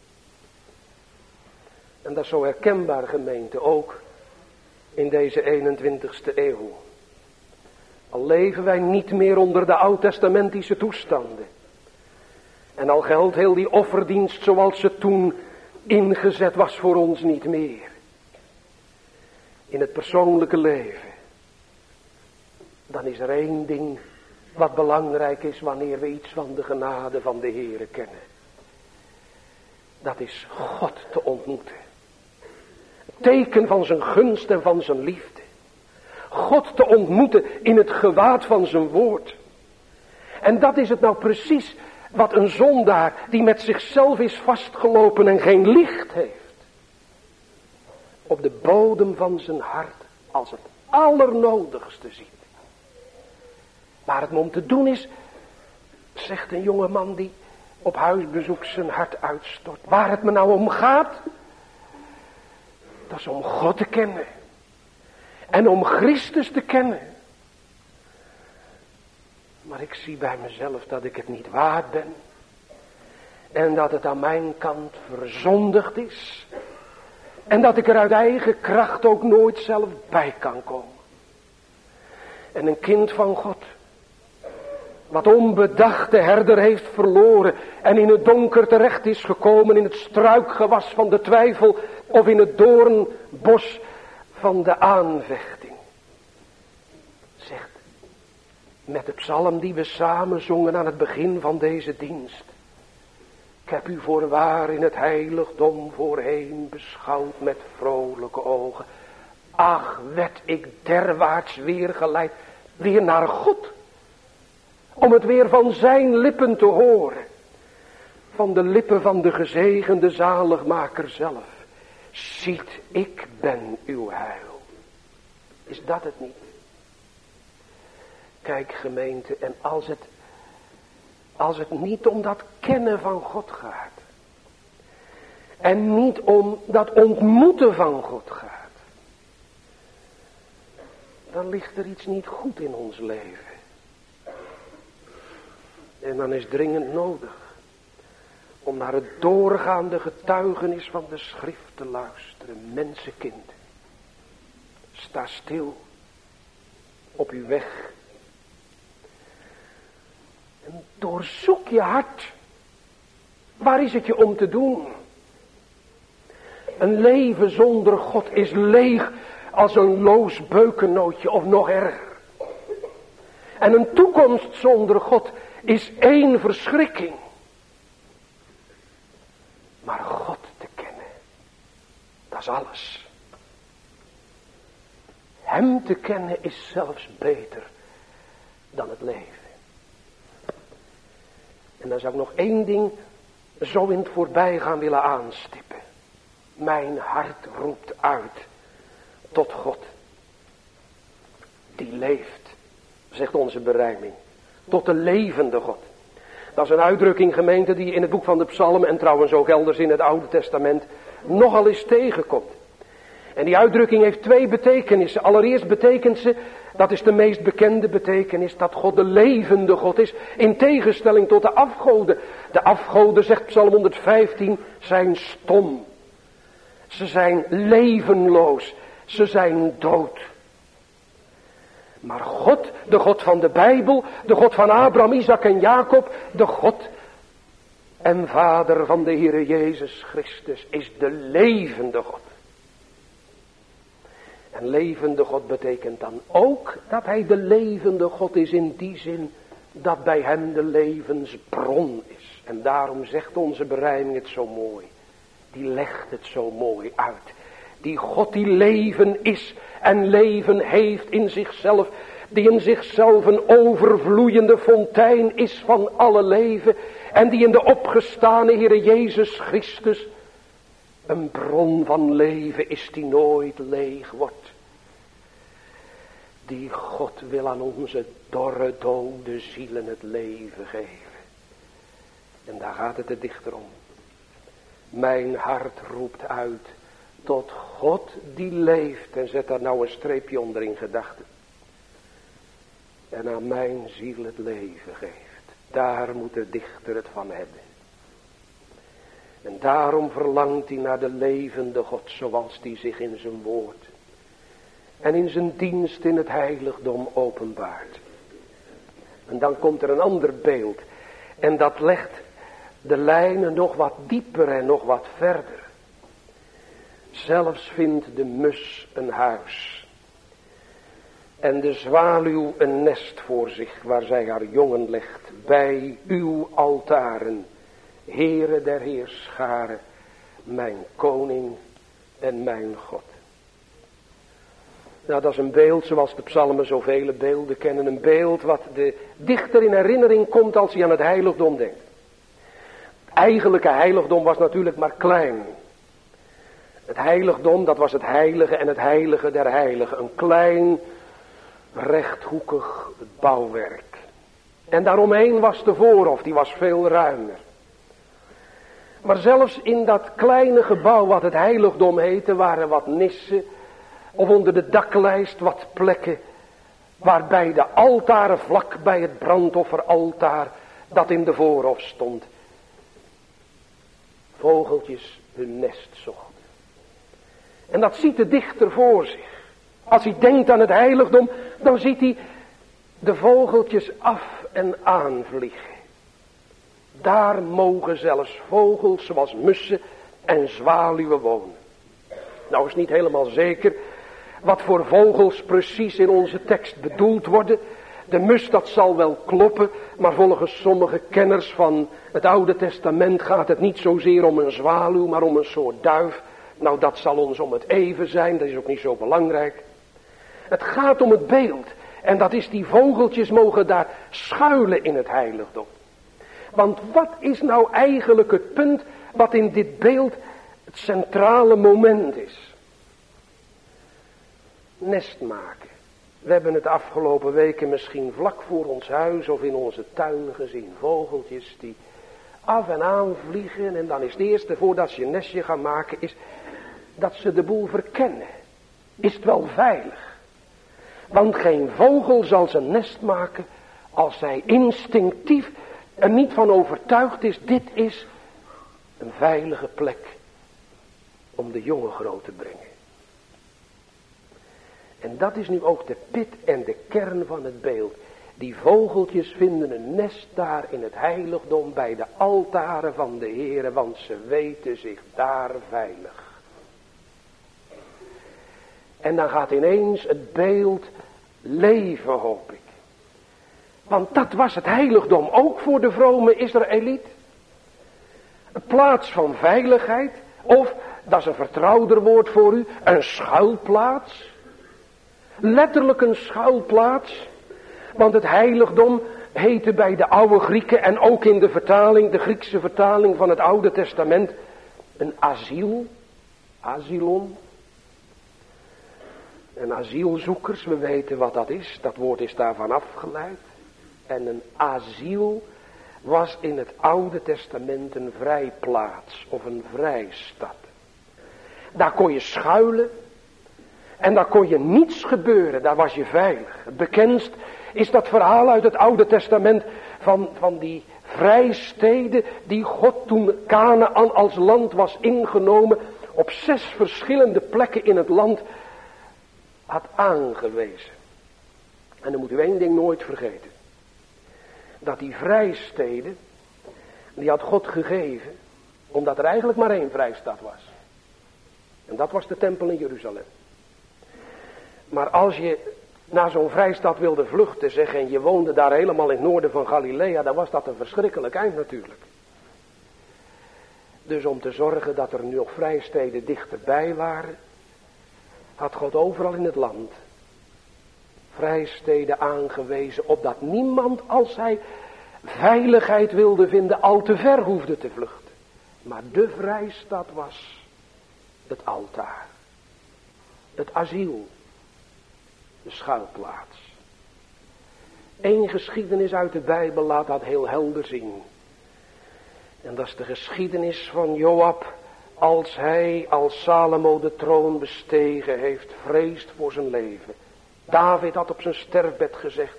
En dat is zo herkenbaar, gemeente, ook in deze 21ste eeuw. Al leven wij niet meer onder de oud-testamentische toestanden. En al geldt heel die offerdienst zoals ze toen ingezet was voor ons niet meer. In het persoonlijke leven. Dan is er één ding wat belangrijk is wanneer we iets van de genade van de Heere kennen. Dat is God te ontmoeten. Het teken van zijn gunst en van zijn liefde. God te ontmoeten in het gewaad van zijn woord. En dat is het nou precies wat een zondaar die met zichzelf is vastgelopen en geen licht heeft, op de bodem van zijn hart als het allernodigste ziet. Waar het me om te doen is, zegt een jonge man die op huisbezoek zijn hart uitstort. Waar het me nou om gaat, dat is om God te kennen. En om Christus te kennen. Maar ik zie bij mezelf dat ik het niet waard ben. En dat het aan mijn kant verzondigd is. En dat ik er uit eigen kracht ook nooit zelf bij kan komen. En een kind van God, wat onbedacht de herder heeft verloren en in het donker terecht is gekomen, in het struikgewas van de twijfel of in het doornbos van de aanvechting. Zegt, met de psalm die we samen zongen aan het begin van deze dienst. Ik heb u voorwaar in het heiligdom voorheen beschouwd met vrolijke ogen. Ach, werd ik derwaarts weer geleid, weer naar God. Om het weer van zijn lippen te horen. Van de lippen van de gezegende zaligmaker zelf. Ziet, ik ben uw heil. Is dat het niet? Kijk gemeente, en als het niet om dat kennen van God gaat. En niet om dat ontmoeten van God gaat. Dan ligt er iets niet goed in ons leven. En dan is dringend nodig om naar het doorgaande getuigenis van de schrift te luisteren. Mensenkind, sta stil op uw weg. En doorzoek je hart. Waar is het je om te doen? Een leven zonder God is leeg als een loos beukennootje of nog erger. En een toekomst zonder God is één verschrikking. Maar God te kennen, dat is alles. Hem te kennen is zelfs beter dan het leven. En dan zou ik nog één ding zo in het voorbijgaan willen aanstippen. Mijn hart roept uit tot God. Die leeft, zegt onze berijming. Tot de levende God. Dat is een uitdrukking, gemeente, die in het boek van de Psalmen en trouwens ook elders in het Oude Testament nogal eens tegenkomt. En die uitdrukking heeft twee betekenissen. Allereerst betekent ze, dat is de meest bekende betekenis, dat God de levende God is. In tegenstelling tot de afgoden. De afgoden, zegt Psalm 115, zijn stom. Ze zijn levenloos. Ze zijn dood. Maar God, de God van de Bijbel, de God van Abraham, Isaac en Jacob, de God en Vader van de Heere Jezus Christus, is de levende God. En levende God betekent dan ook dat hij de levende God is in die zin dat bij hem de levensbron is. En daarom zegt onze berijming het zo mooi. Die legt het zo mooi uit. Die God die leven is en leven heeft in zichzelf. Die in zichzelf een overvloeiende fontein is van alle leven. En die in de opgestane Heere Jezus Christus een bron van leven is die nooit leeg wordt. Die God wil aan onze dorre dode zielen het leven geven. En daar gaat het de dichter om. Mijn hart roept uit tot God die leeft. En zet daar nou een streepje onder in gedachten. En aan mijn ziel het leven geeft. Daar moet de dichter het van hebben. En daarom verlangt hij naar de levende God zoals die zich in zijn woord en in zijn dienst in het heiligdom openbaart. En dan komt er een ander beeld. En dat legt de lijnen nog wat dieper en nog wat verder. Zelfs vindt de mus een huis. En de zwaluw een nest voor zich waar zij haar jongen legt. Bij uw altaren, Heere der heerscharen, mijn koning en mijn God. Nou, dat is een beeld zoals de psalmen zoveel beelden kennen. Een beeld wat de dichter in herinnering komt als hij aan het heiligdom denkt. Het eigenlijke heiligdom was natuurlijk maar klein. Het heiligdom, dat was het heilige en het heilige der heiligen. Een klein, rechthoekig bouwwerk. En daaromheen was de voorhof, die was veel ruimer. Maar zelfs in dat kleine gebouw wat het heiligdom heette, waren wat nissen, of onder de daklijst wat plekken, waarbij de altaren vlak bij het brandofferaltaar dat in de voorhof stond, vogeltjes hun nest zochten. En dat ziet de dichter voor zich. Als hij denkt aan het heiligdom, dan ziet hij de vogeltjes af en aan vliegen. Daar mogen zelfs vogels zoals mussen en zwaluwen wonen. Nou is niet helemaal zeker wat voor vogels precies in onze tekst bedoeld worden. De mus, dat zal wel kloppen, maar volgens sommige kenners van het Oude Testament gaat het niet zozeer om een zwaluw, maar om een soort duif. Nou, dat zal ons om het even zijn, dat is ook niet zo belangrijk. Het gaat om het beeld. En dat is, die vogeltjes mogen daar schuilen in het heiligdom. Want wat is nou eigenlijk het punt wat in dit beeld het centrale moment is? Nest maken. We hebben het de afgelopen weken misschien vlak voor ons huis of in onze tuin gezien. Vogeltjes die af en aan vliegen. En dan is het eerste voordat ze een nestje gaan maken is dat ze de boel verkennen. Is het wel veilig? Want geen vogel zal zijn nest maken als hij instinctief er niet van overtuigd is. Dit is een veilige plek om de jongen groot te brengen. En dat is nu ook de pit en de kern van het beeld. Die vogeltjes vinden een nest daar in het heiligdom bij de altaren van de Heere, want ze weten zich daar veilig. En dan gaat ineens het beeld leven, hoop ik. Want dat was het heiligdom ook voor de vrome Israëliet. Een plaats van veiligheid, of, dat is een vertrouwder woord voor u, een schuilplaats. Letterlijk een schuilplaats. Want het heiligdom heette bij de oude Grieken en ook in de vertaling, de Griekse vertaling van het Oude Testament, een asiel. Asilon. En asielzoekers, we weten wat dat is. Dat woord is daarvan afgeleid. En een asiel was in het Oude Testament een vrijplaats of een vrijstad. Daar kon je schuilen. En daar kon je niets gebeuren, daar was je veilig. Het bekendst is dat verhaal uit het Oude Testament van die vrijsteden die God toen Kanaän als land was ingenomen, op 6 verschillende plekken in het land had aangewezen. En dan moet u 1 ding nooit vergeten. Dat die vrijsteden, die had God gegeven, omdat er eigenlijk maar 1 vrijstad was. En dat was de tempel in Jeruzalem. Maar als je naar zo'n vrijstad wilde vluchten, zeg, en je woonde daar helemaal in het noorden van Galilea, dan was dat een verschrikkelijk eind natuurlijk. Dus om te zorgen dat er nu nog vrijsteden dichterbij waren, had God overal in het land vrijsteden aangewezen, opdat niemand, als hij veiligheid wilde vinden, al te ver hoefde te vluchten. Maar de vrijstad was het altaar, het asiel, de schuilplaats. 1 geschiedenis uit de Bijbel laat dat heel helder zien. En dat is de geschiedenis van Joab, als hij, als Salomo de troon bestegen heeft, vreest voor zijn leven. David had op zijn sterfbed gezegd,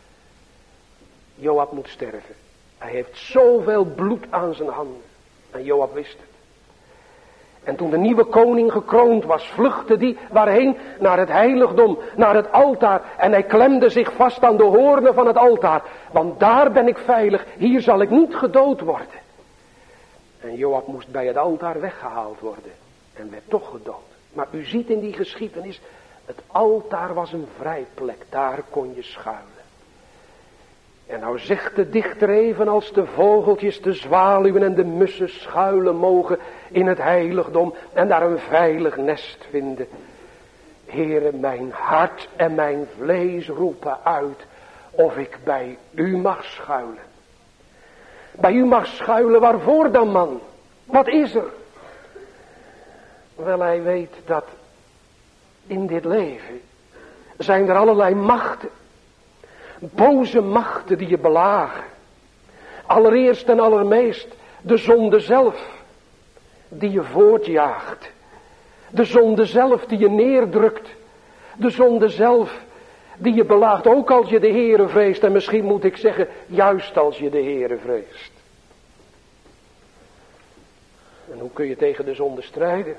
Joab moet sterven. Hij heeft zoveel bloed aan zijn handen. En Joab wist het. En toen de nieuwe koning gekroond was, vluchtte die waarheen? Naar het heiligdom, naar het altaar. En hij klemde zich vast aan de hoornen van het altaar. Want daar ben ik veilig, hier zal ik niet gedood worden. En Joab moest bij het altaar weggehaald worden. En werd toch gedood. Maar u ziet in die geschiedenis, het altaar was een vrijplek, daar kon je schuilen. En nou zegt de dichter, evenals de vogeltjes, de zwaluwen en de mussen schuilen mogen in het heiligdom en daar een veilig nest vinden. Heere, mijn hart en mijn vlees roepen uit of ik bij u mag schuilen. Bij u mag schuilen, waarvoor dan, man? Wat is er? Wel, hij weet dat in dit leven zijn er allerlei machten. Boze machten die je belagen. Allereerst en allermeest de zonde zelf. Die je voortjaagt. De zonde zelf die je neerdrukt. De zonde zelf die je belaagt. Ook als je de Heere vreest. En misschien moet ik zeggen, juist als je de Heere vreest. En hoe kun je tegen de zonde strijden?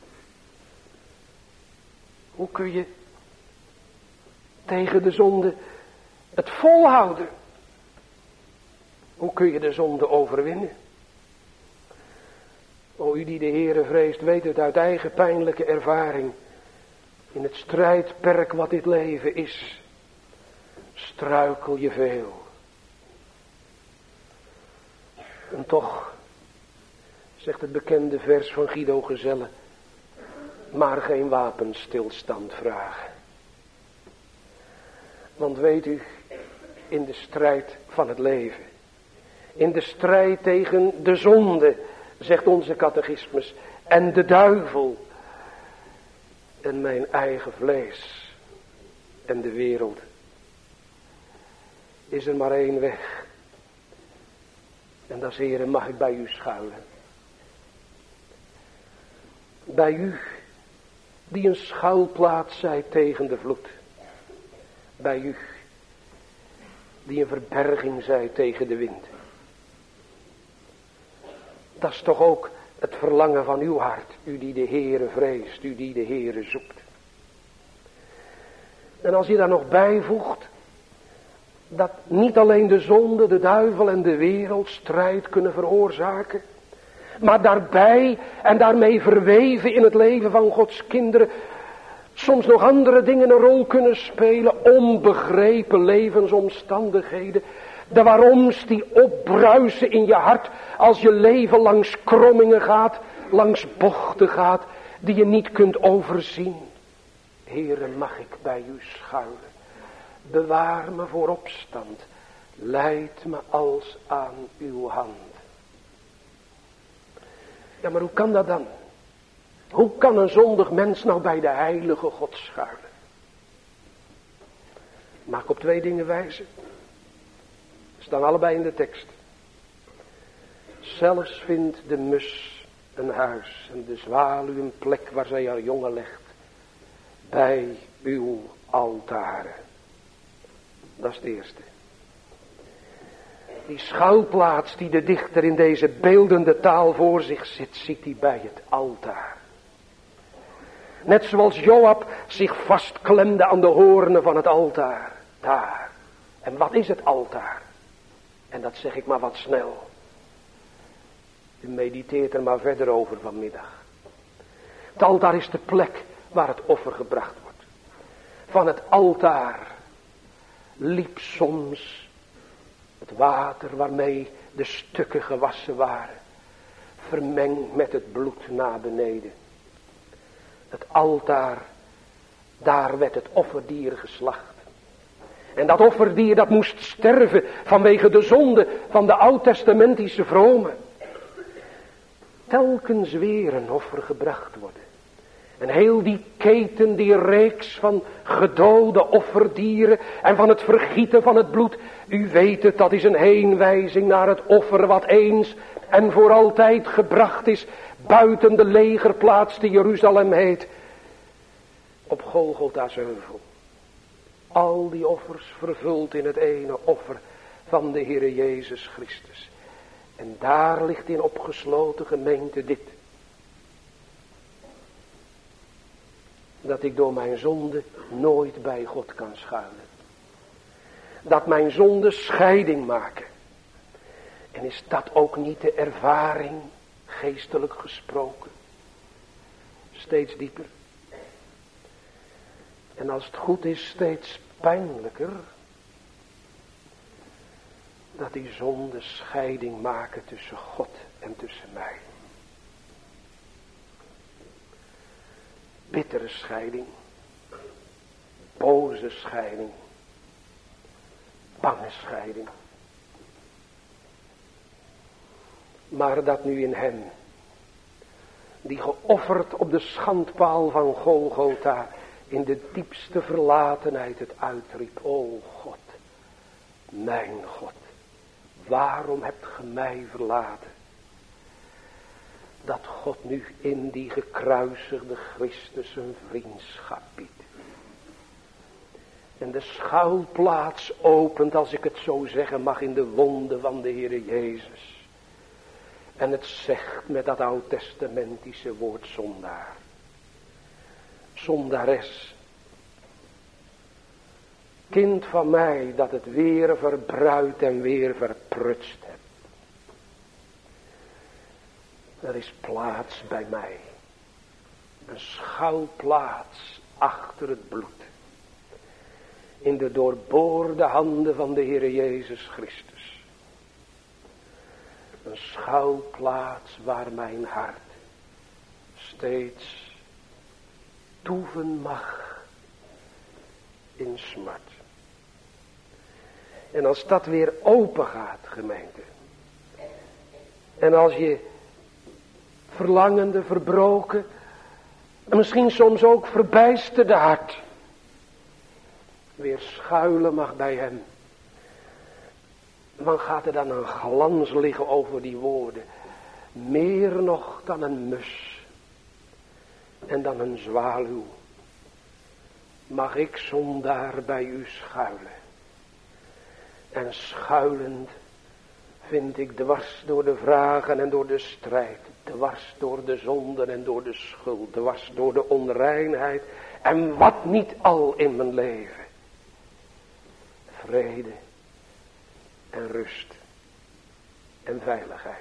Hoe kun je tegen de zonde het volhouden? Hoe kun je de zonde overwinnen? O, u die de Heere vreest, weet het uit eigen pijnlijke ervaring. In het strijdperk wat dit leven is, struikel je veel. En toch, zegt het bekende vers van Guido Gezelle, maar geen wapenstilstand vragen. Want weet u, in de strijd van het leven, in de strijd tegen de zonde, zegt onze catechismus, en de duivel, en mijn eigen vlees, en de wereld, is er maar één weg. En dat is, Heere, mag ik bij u schuilen. Bij u, die een schuilplaats zijt tegen de vloed. Bij u, die een verberging zijt tegen de wind. Dat is toch ook het verlangen van uw hart, u die de Heere vreest, u die de Heere zoekt. En als je daar nog bijvoegt, dat niet alleen de zonde, de duivel en de wereld strijd kunnen veroorzaken, maar daarbij en daarmee verweven in het leven van Gods kinderen soms nog andere dingen een rol kunnen spelen, onbegrepen levensomstandigheden, de waaroms die opbruisen in je hart als je leven langs krommingen gaat, langs bochten gaat, die je niet kunt overzien. Heere, mag ik bij u schuilen? Bewaar me voor opstand, leid me als aan uw hand. Ja, maar hoe kan dat dan? Hoe kan een zondig mens nou bij de heilige God schuilen? Mag ik op twee dingen wijzen? Staan allebei in de tekst. Zelfs vindt de mus een huis en de zwaluw een plek waar zij haar jongen legt. Bij uw altaren. Dat is het eerste. Die schuilplaats die de dichter in deze beeldende taal voor zich ziet hij bij het altaar. Net zoals Joab zich vastklemde aan de hoornen van het altaar. Daar. En wat is het altaar? En dat zeg ik maar wat snel. U mediteert er maar verder over vanmiddag. Het altaar is de plek waar het offer gebracht wordt. Van het altaar liep soms het water waarmee de stukken gewassen waren, vermengd met het bloed naar beneden. Het altaar, daar werd het offerdier geslacht. En dat offerdier dat moest sterven vanwege de zonde van de oud-testamentische vromen. Telkens weer een offer gebracht worden. En heel die keten, die reeks van gedode offerdieren en van het vergieten van het bloed. U weet het, dat is een heenwijzing naar het offer wat eens en voor altijd gebracht is buiten de legerplaats die Jeruzalem heet. Op Golgotha's heuvel. Al die offers vervuld in het ene offer van de Heere Jezus Christus. En daar ligt in opgesloten gemeente dit. Dat ik door mijn zonde nooit bij God kan schuilen. Dat mijn zonde scheiding maken. En is dat ook niet de ervaring, geestelijk gesproken? Steeds dieper. En als het goed is, steeds pijnlijker. Dat die zonde scheiding maken tussen God en tussen mij. Bittere scheiding. Boze scheiding. Bange scheiding. Maar dat nu in hem Die geofferd op de schandpaal van Golgotha in de diepste verlatenheid het uitriep. O God, mijn God, waarom hebt ge mij verlaten? Dat God nu in die gekruisigde Christus een vriendschap biedt. En de schuilplaats opent, als ik het zo zeggen mag, in de wonden van de Heere Jezus. En het zegt met dat oud-testamentische woord zondaar. Zondares. Kind van mij dat het weer verbruikt en weer verprutst hebt. Er is plaats bij mij. Een schuilplaats achter het bloed. In de doorboorde handen van de Heere Jezus Christus. Een schuilplaats waar mijn hart steeds toeven mag in smart. En als dat weer open gaat, gemeente. En als je verlangende, verbroken, en misschien soms ook verbijsterde hart weer schuilen mag bij hem. Dan gaat er dan een glans liggen over die woorden. Meer nog dan een mus. En dan een zwaluw. Mag ik zondaar bij u schuilen. En schuilend vind ik dwars door de vragen en door de strijd. Dwars door de zonden en door de schuld. Dwars door de onreinheid. En wat niet al in mijn leven. Vrede en rust en veiligheid.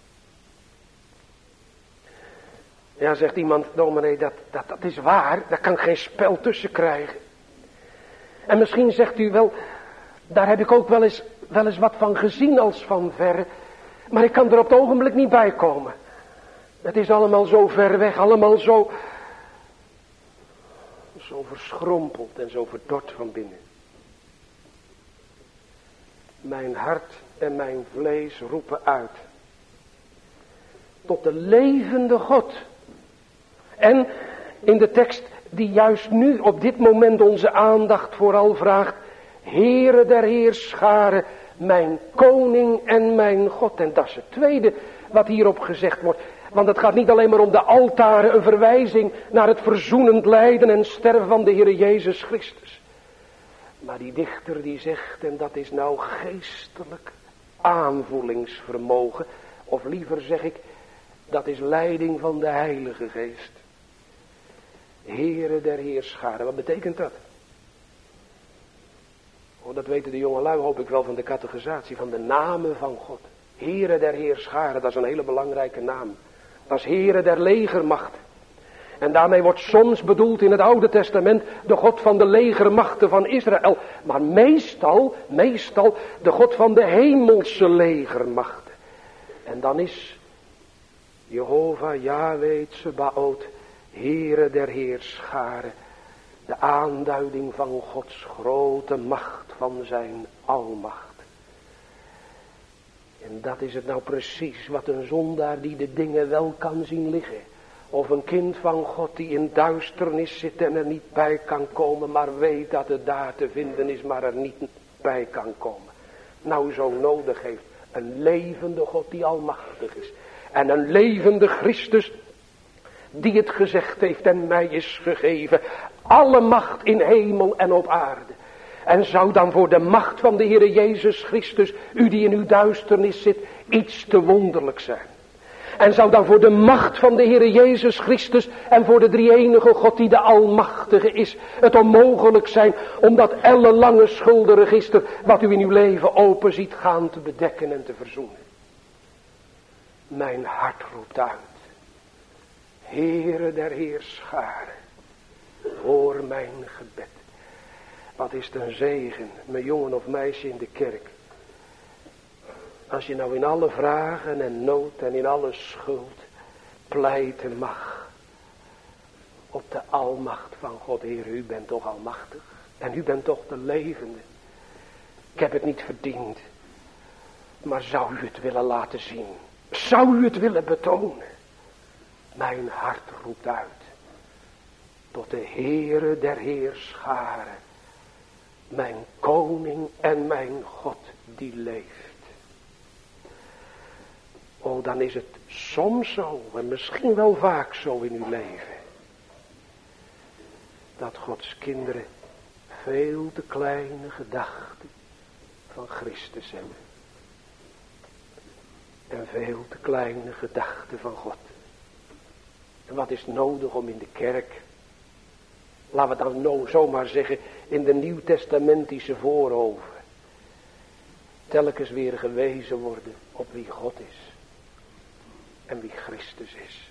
Ja, zegt iemand, dominee, dat is waar, daar kan geen spel tussen krijgen. En misschien zegt u wel, daar heb ik ook wel eens wat van gezien als van verre, maar ik kan er op het ogenblik niet bij komen. Het is allemaal zo ver weg, allemaal zo verschrompeld en zo verdord van binnen. Mijn hart en mijn vlees roepen uit. Tot de levende God. En in de tekst die juist nu op dit moment onze aandacht vooral vraagt. Heere der Heerscharen, mijn koning en mijn God. En dat is het tweede wat hierop gezegd wordt. Want het gaat niet alleen maar om de altaren, een verwijzing naar het verzoenend lijden en sterven van de Heere Jezus Christus. Maar die dichter die zegt, en dat is nou geestelijk aanvoelingsvermogen. Of liever zeg ik, dat is leiding van de Heilige Geest. Heere der Heerscharen, wat betekent dat? Oh, dat weten de jongelui hoop ik wel van de catechisatie, van de namen van God. Heere der Heerscharen, dat is een hele belangrijke naam. Dat is Heere der legermachten. En daarmee wordt soms bedoeld in het Oude Testament de God van de legermachten van Israël. Maar meestal de God van de hemelse legermachten. En dan is Jehovah, Yahweh, Tsebaot, Heere der Heerscharen. De aanduiding van Gods grote macht, van zijn almacht. En dat is het nou precies wat een zondaar die de dingen wel kan zien liggen. Of een kind van God die in duisternis zit en er niet bij kan komen, maar weet dat het daar te vinden is, maar er niet bij kan komen. Nou zo nodig heeft een levende God die almachtig is. En een levende Christus die het gezegd heeft en mij is gegeven. Alle macht in hemel en op aarde. En zou dan voor de macht van de Heere Jezus Christus, u die in uw duisternis zit, iets te wonderlijk zijn. En zou dan voor de macht van de Heere Jezus Christus en voor de drie-enige God die de Almachtige is, het onmogelijk zijn om dat ellenlange schuldenregister wat u in uw leven open ziet gaan te bedekken en te verzoenen. Mijn hart roept uit. Heere der Heerscharen, hoor mijn gebed. Wat is het een zegen, mijn jongen of meisje in de kerk. Als je nou in alle vragen en nood en in alle schuld pleiten mag op de almacht van God. Heer, u bent toch almachtig en u bent toch de levende. Ik heb het niet verdiend, maar zou u het willen laten zien? Zou u het willen betonen? Mijn hart roept uit tot de Heere der Heerscharen, mijn koning en mijn God die leeft. Oh, dan is het soms zo, en misschien wel vaak zo in uw leven, dat Gods kinderen veel te kleine gedachten van Christus hebben. En veel te kleine gedachten van God. En wat is nodig om in de kerk, laten we dan nou zomaar zeggen, in de nieuwtestamentische voorhoven, telkens weer gewezen worden op wie God is. En wie Christus is.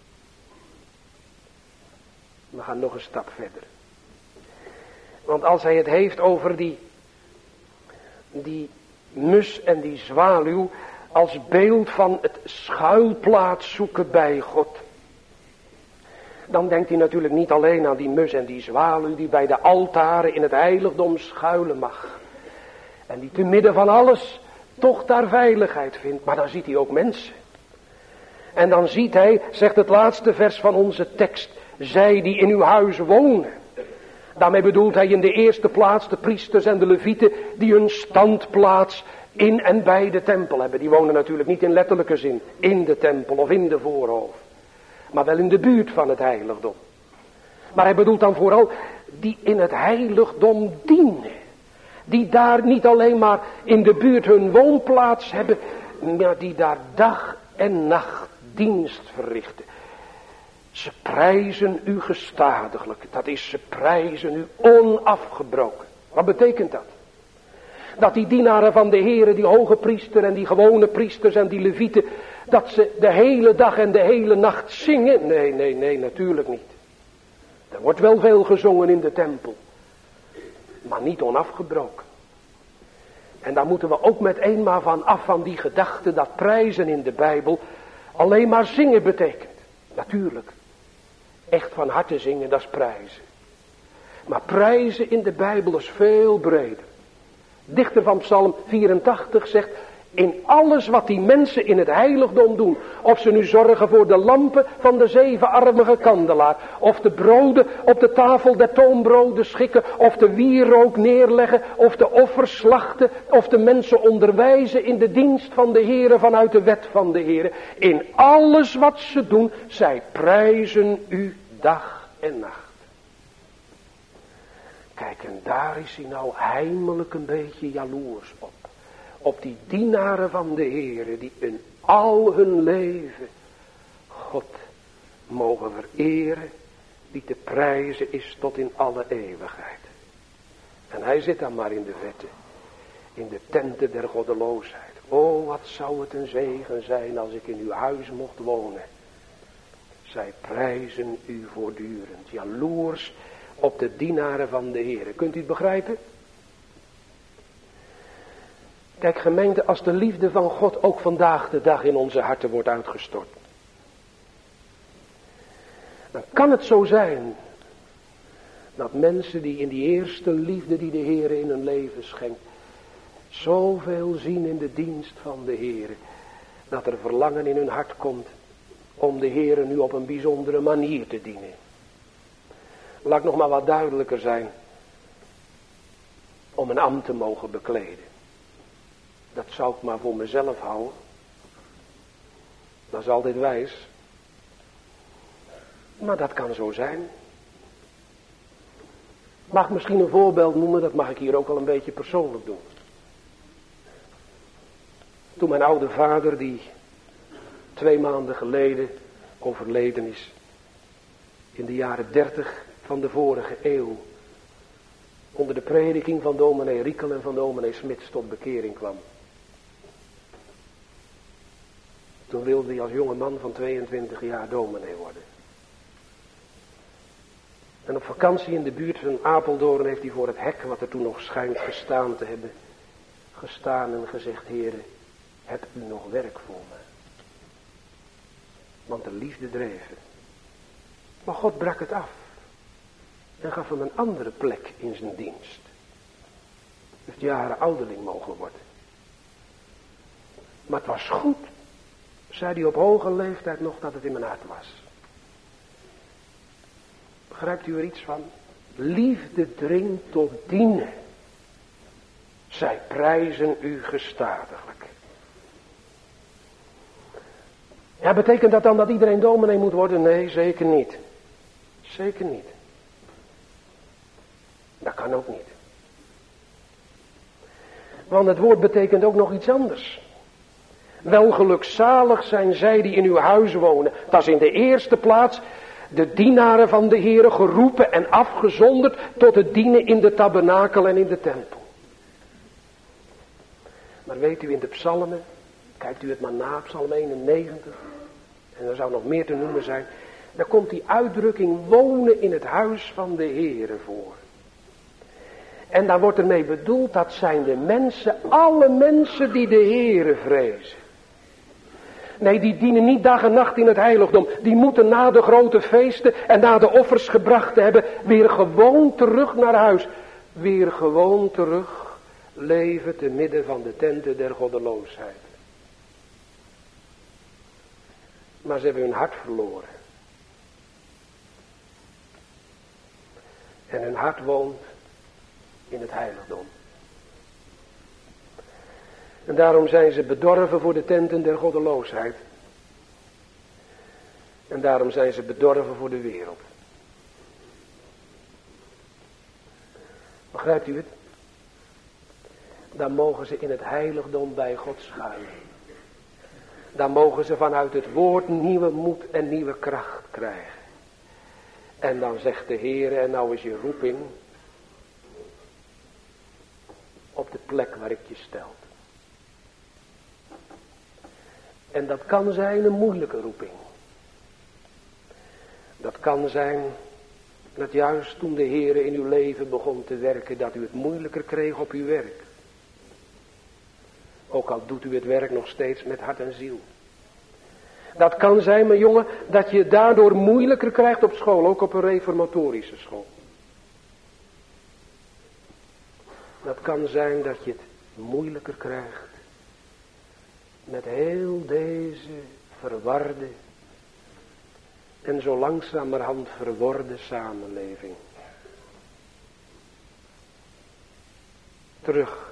We gaan nog een stap verder. Want als hij het heeft over die mus en die zwaluw, als beeld van het schuilplaats zoeken bij God, dan denkt hij natuurlijk niet alleen aan die mus en die zwaluw die bij de altaren in het heiligdom schuilen mag. En die te midden van alles toch daar veiligheid vindt. Maar dan ziet hij ook mensen. En dan ziet hij, zegt het laatste vers van onze tekst, zij die in uw huis wonen. Daarmee bedoelt hij in de eerste plaats de priesters en de levieten die hun standplaats in en bij de tempel hebben. Die wonen natuurlijk niet in letterlijke zin in de tempel of in de voorhof, maar wel in de buurt van het heiligdom. Maar hij bedoelt dan vooral die in het heiligdom dienen. Die daar niet alleen maar in de buurt hun woonplaats hebben, maar die daar dag en nacht dienst verrichten. Ze prijzen u gestadiglijk. Dat is, ze prijzen u onafgebroken. Wat betekent dat? Dat die dienaren van de Heere, die hoge priester en die gewone priesters en die levieten, dat ze de hele dag en de hele nacht zingen? Nee, natuurlijk niet. Er wordt wel veel gezongen in de tempel, maar niet onafgebroken. En daar moeten we ook met eenmaal van af van die gedachte dat prijzen in de Bijbel alleen maar zingen betekent. Natuurlijk. Echt van harte zingen, dat is prijzen. Maar prijzen in de Bijbel is veel breder. Dichter van Psalm 84 zegt, in alles wat die mensen in het heiligdom doen, of ze nu zorgen voor de lampen van de zevenarmige kandelaar, of de broden op de tafel der toonbroden schikken, of de wierook neerleggen, of de offers slachten, of de mensen onderwijzen in de dienst van de Heere vanuit de wet van de Heere. In alles wat ze doen, zij prijzen u dag en nacht. Kijk, en daar is hij nou heimelijk een beetje jaloers op. Op die dienaren van de Heere die in al hun leven God mogen vereren, die te prijzen is tot in alle eeuwigheid. En hij zit dan maar in de vette, in de tenten der goddeloosheid. O, wat zou het een zegen zijn als ik in uw huis mocht wonen. Zij prijzen u voortdurend, jaloers op de dienaren van de Heere. Kunt u het begrijpen? Kijk gemeente, als de liefde van God ook vandaag de dag in onze harten wordt uitgestort, dan kan het zo zijn dat mensen die in die eerste liefde die de Heere in hun leven schenkt, zoveel zien in de dienst van de Heere, dat er verlangen in hun hart komt om de Heere nu op een bijzondere manier te dienen. Laat ik nog maar wat duidelijker zijn. Om een ambt te mogen bekleden. Dat zou ik maar voor mezelf houden. Dat is altijd wijs. Maar dat kan zo zijn. Mag ik misschien een voorbeeld noemen, dat mag ik hier ook al een beetje persoonlijk doen. Toen mijn oude vader, die 2 maanden geleden overleden is, in de jaren 30 van de vorige eeuw, onder de prediking van dominee Riekel en van dominee Smits tot bekering kwam. Toen wilde hij als jonge man van 22 jaar dominee worden. En op vakantie in de buurt van Apeldoorn heeft hij voor het hek, wat er toen nog schijnt gestaan te hebben, gestaan en gezegd: Heere, hebt u nog werk voor me? Want de liefde dreef hem. Maar God brak het af. En gaf hem een andere plek in zijn dienst. Dus jaren ouderling mogen worden. Maar het was goed, zei hij op hoge leeftijd nog, dat het in mijn hart was. Begrijpt u er iets van? Liefde dringt tot dienen. Zij prijzen u gestadiglijk. Ja, betekent dat dan dat iedereen dominee moet worden? Nee, zeker niet. Zeker niet. Dat kan ook niet. Want het woord betekent ook nog iets anders. Welgelukzalig zijn zij die in uw huis wonen. Dat is in de eerste plaats de dienaren van de Heere, geroepen en afgezonderd tot het dienen in de tabernakel en in de tempel. Maar weet u, in de psalmen, kijkt u het maar na, psalm 91, en er zou nog meer te noemen zijn, daar komt die uitdrukking wonen in het huis van de Heere voor. En daar wordt ermee bedoeld, dat zijn de mensen, alle mensen die de Heere vrezen. Nee, die dienen niet dag en nacht in het heiligdom. Die moeten na de grote feesten en na de offers gebracht te hebben, weer gewoon terug naar huis. Weer gewoon terug leven te midden van de tenten der goddeloosheid. Maar ze hebben hun hart verloren. En hun hart woont in het heiligdom. En daarom zijn ze bedorven voor de tenten der goddeloosheid. En daarom zijn ze bedorven voor de wereld. Begrijpt u het? Dan mogen ze in het heiligdom bij God schuilen. Dan mogen ze vanuit het woord nieuwe moed en nieuwe kracht krijgen. En dan zegt de Heer, en nou is je roeping op de plek waar ik je stel. En dat kan zijn een moeilijke roeping. Dat kan zijn dat juist toen de Heer in uw leven begon te werken, dat u het moeilijker kreeg op uw werk. Ook al doet u het werk nog steeds met hart en ziel. Dat kan zijn, mijn jongen, dat je het daardoor moeilijker krijgt op school, ook op een reformatorische school. Dat kan zijn dat je het moeilijker krijgt met heel deze verwarde en zo langzamerhand verworde samenleving. Terug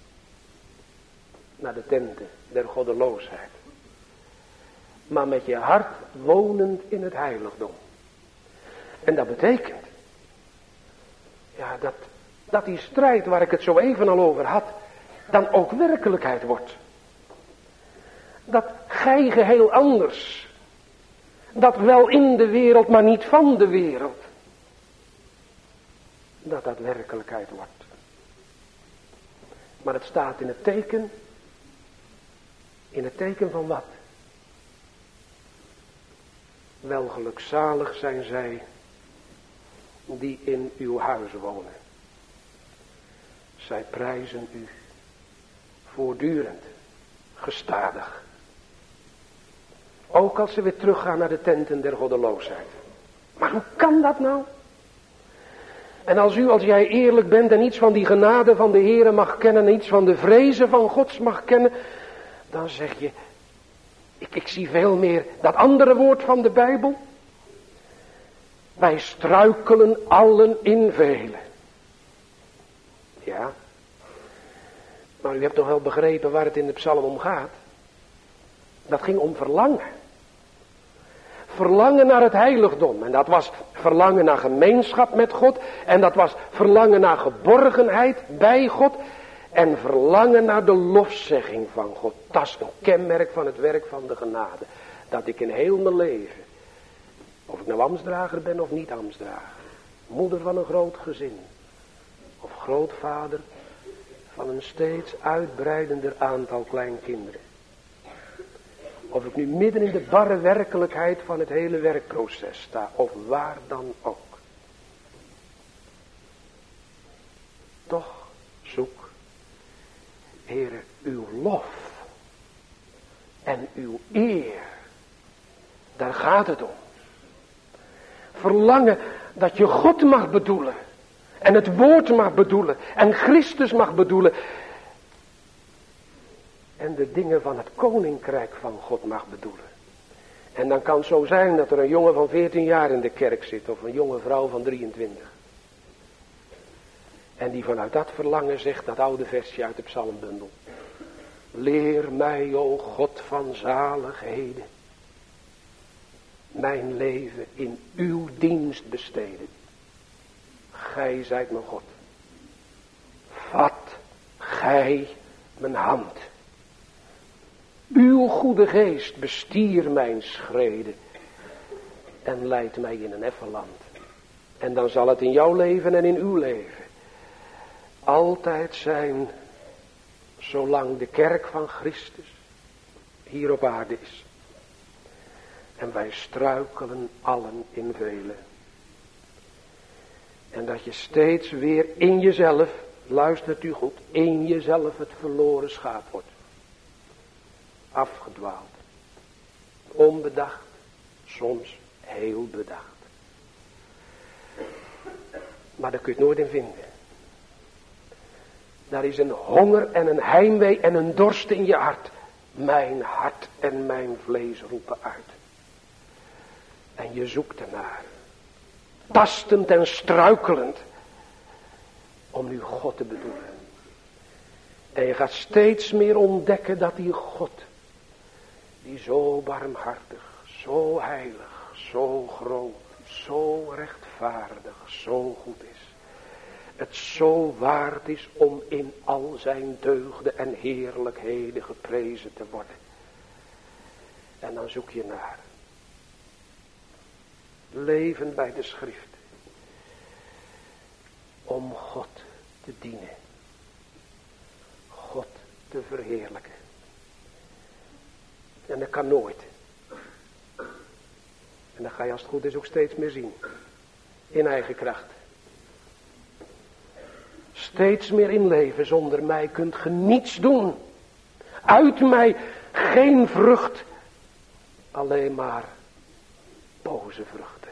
naar de tenten der goddeloosheid. Maar met je hart wonend in het heiligdom. En dat betekent, ja, dat die strijd waar ik het zo even al over had, dan ook werkelijkheid wordt. Dat gij geheel anders, dat wel in de wereld, maar niet van de wereld, dat werkelijkheid wordt. Maar het staat in het teken van wat? Welgelukzalig zijn zij die in uw huis wonen. Zij prijzen u voortdurend, gestadig. Ook als ze weer teruggaan naar de tenten der goddeloosheid. Maar hoe kan dat nou? En als jij eerlijk bent en iets van die genade van de Heere mag kennen, en iets van de vrezen van Gods mag kennen, dan zeg je, ik zie veel meer dat andere woord van de Bijbel. Wij struikelen allen in velen. Ja. Maar u hebt toch wel begrepen waar het in de psalm om gaat? Dat ging om verlangen. Verlangen naar het heiligdom. En dat was verlangen naar gemeenschap met God. En dat was verlangen naar geborgenheid bij God. En verlangen naar de lofzegging van God. Dat is een kenmerk van het werk van de genade. Dat ik in heel mijn leven, of ik nou ambtsdrager ben of niet ambtsdrager, moeder van een groot gezin, of grootvader van een steeds uitbreidender aantal kleinkinderen. Of ik nu midden in de barre werkelijkheid van het hele werkproces sta, of waar dan ook. Toch zoek, Heere, uw lof en uw eer. Daar gaat het om. Verlangen dat je God mag bedoelen. En het woord mag bedoelen. En Christus mag bedoelen. En de dingen van het koninkrijk van God mag bedoelen. En dan kan het zo zijn dat er een jongen van 14 jaar in de kerk zit. Of een jonge vrouw van 23. En die vanuit dat verlangen zegt dat oude versje uit de psalmbundel. Leer mij, o God van zaligheden, mijn leven in uw dienst besteden. Gij zijt mijn God. Vat gij mijn hand. Uw goede geest bestier mijn schreden en leidt mij in een effen land. En dan zal het in jouw leven en in uw leven altijd zijn, zolang de kerk van Christus hier op aarde is. En wij struikelen allen in velen. En dat je steeds weer in jezelf, luistert u goed, in jezelf het verloren schaap wordt. Afgedwaald. Onbedacht. Soms heel bedacht. Maar daar kun je het nooit in vinden. Daar is een honger en een heimwee en een dorst in je hart. Mijn hart en mijn vlees roepen uit. En je zoekt ernaar. Tastend en struikelend. Om nu God te bedoelen. En je gaat steeds meer ontdekken dat die God, die zo barmhartig, zo heilig, zo groot, zo rechtvaardig, zo goed is. Het zo waard is om in al zijn deugden en heerlijkheden geprezen te worden. En dan zoek je naar. Leven bij de schrift. Om God te dienen. God te verheerlijken. En dat kan nooit. En dat ga je als het goed is ook steeds meer zien. In eigen kracht. Steeds meer inleven. Zonder mij kunt ge niets doen. Uit mij geen vrucht. Alleen maar boze vruchten.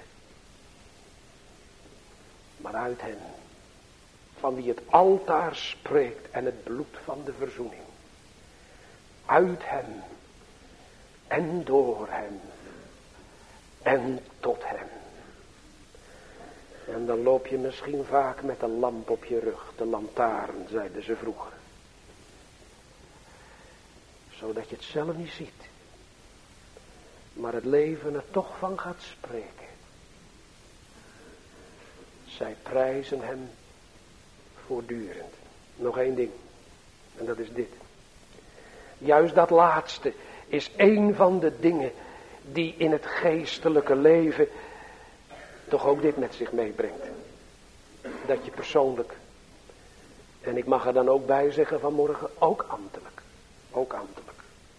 Maar uit hen. Van wie het altaar spreekt en het bloed van de verzoening. Uit hem. En door hem. En tot hem. En dan loop je misschien vaak met een lamp op je rug. De lantaarn, zeiden ze vroeger. Zodat je het zelf niet ziet. Maar het leven er toch van gaat spreken. Zij prijzen hem voortdurend. Nog één ding. En dat is dit. Juist dat laatste is een van de dingen die in het geestelijke leven toch ook dit met zich meebrengt. Dat je persoonlijk, en ik mag er dan ook bij zeggen vanmorgen, ook ambtelijk. Ook ambtelijk.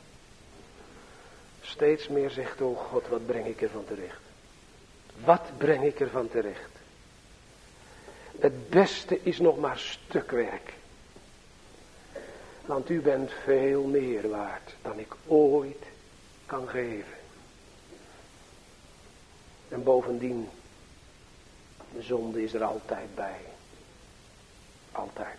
Steeds meer zegt, oh God, wat breng ik ervan terecht? Wat breng ik ervan terecht? Het beste is nog maar stukwerk. Want u bent veel meer waard dan ik ooit kan geven. En bovendien, de zonde is er altijd bij. Altijd.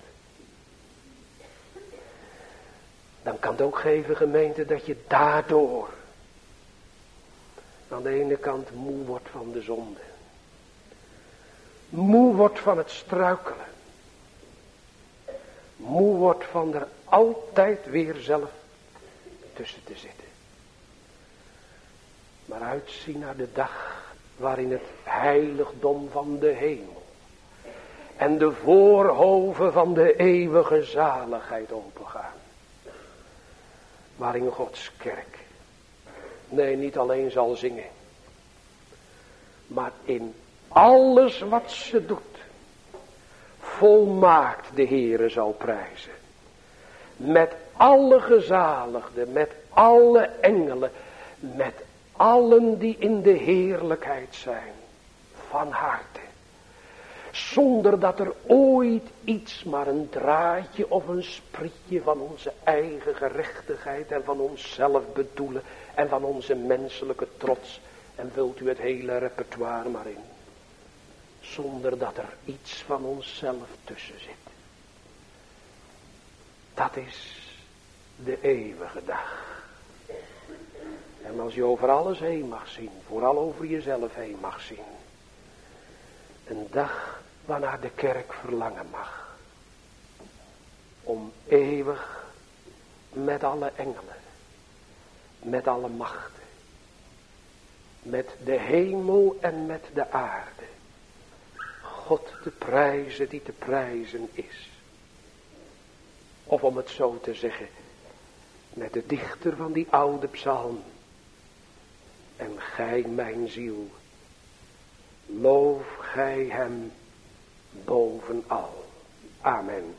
Dan kan het ook geven, gemeente, dat je daardoor aan de ene kant moe wordt van de zonde. Moe wordt van het struikelen. Moe wordt van er altijd weer zelf tussen te zitten. Maar uitzien naar de dag waarin het heiligdom van de hemel en de voorhoven van de eeuwige zaligheid opengaan. Waarin Gods kerk, nee, niet alleen zal zingen, maar in alles wat ze doet, volmaakt de Heere zal prijzen. Met alle gezaligden, met alle engelen, met allen die in de heerlijkheid zijn, van harte. Zonder dat er ooit iets, maar een draadje of een sprietje van onze eigen gerechtigheid en van onszelf bedoelen en van onze menselijke trots. En vult u het hele repertoire maar in. Zonder dat er iets van onszelf tussen zit. Dat is de eeuwige dag. En als je over alles heen mag zien, vooral over jezelf heen mag zien. Een dag waarnaar de kerk verlangen mag. Om eeuwig met alle engelen, met alle machten, met de hemel en met de aarde, God te prijzen die te prijzen is. Of om het zo te zeggen, met de dichter van die oude psalm. En gij mijn ziel, loof gij hem bovenal. Amen.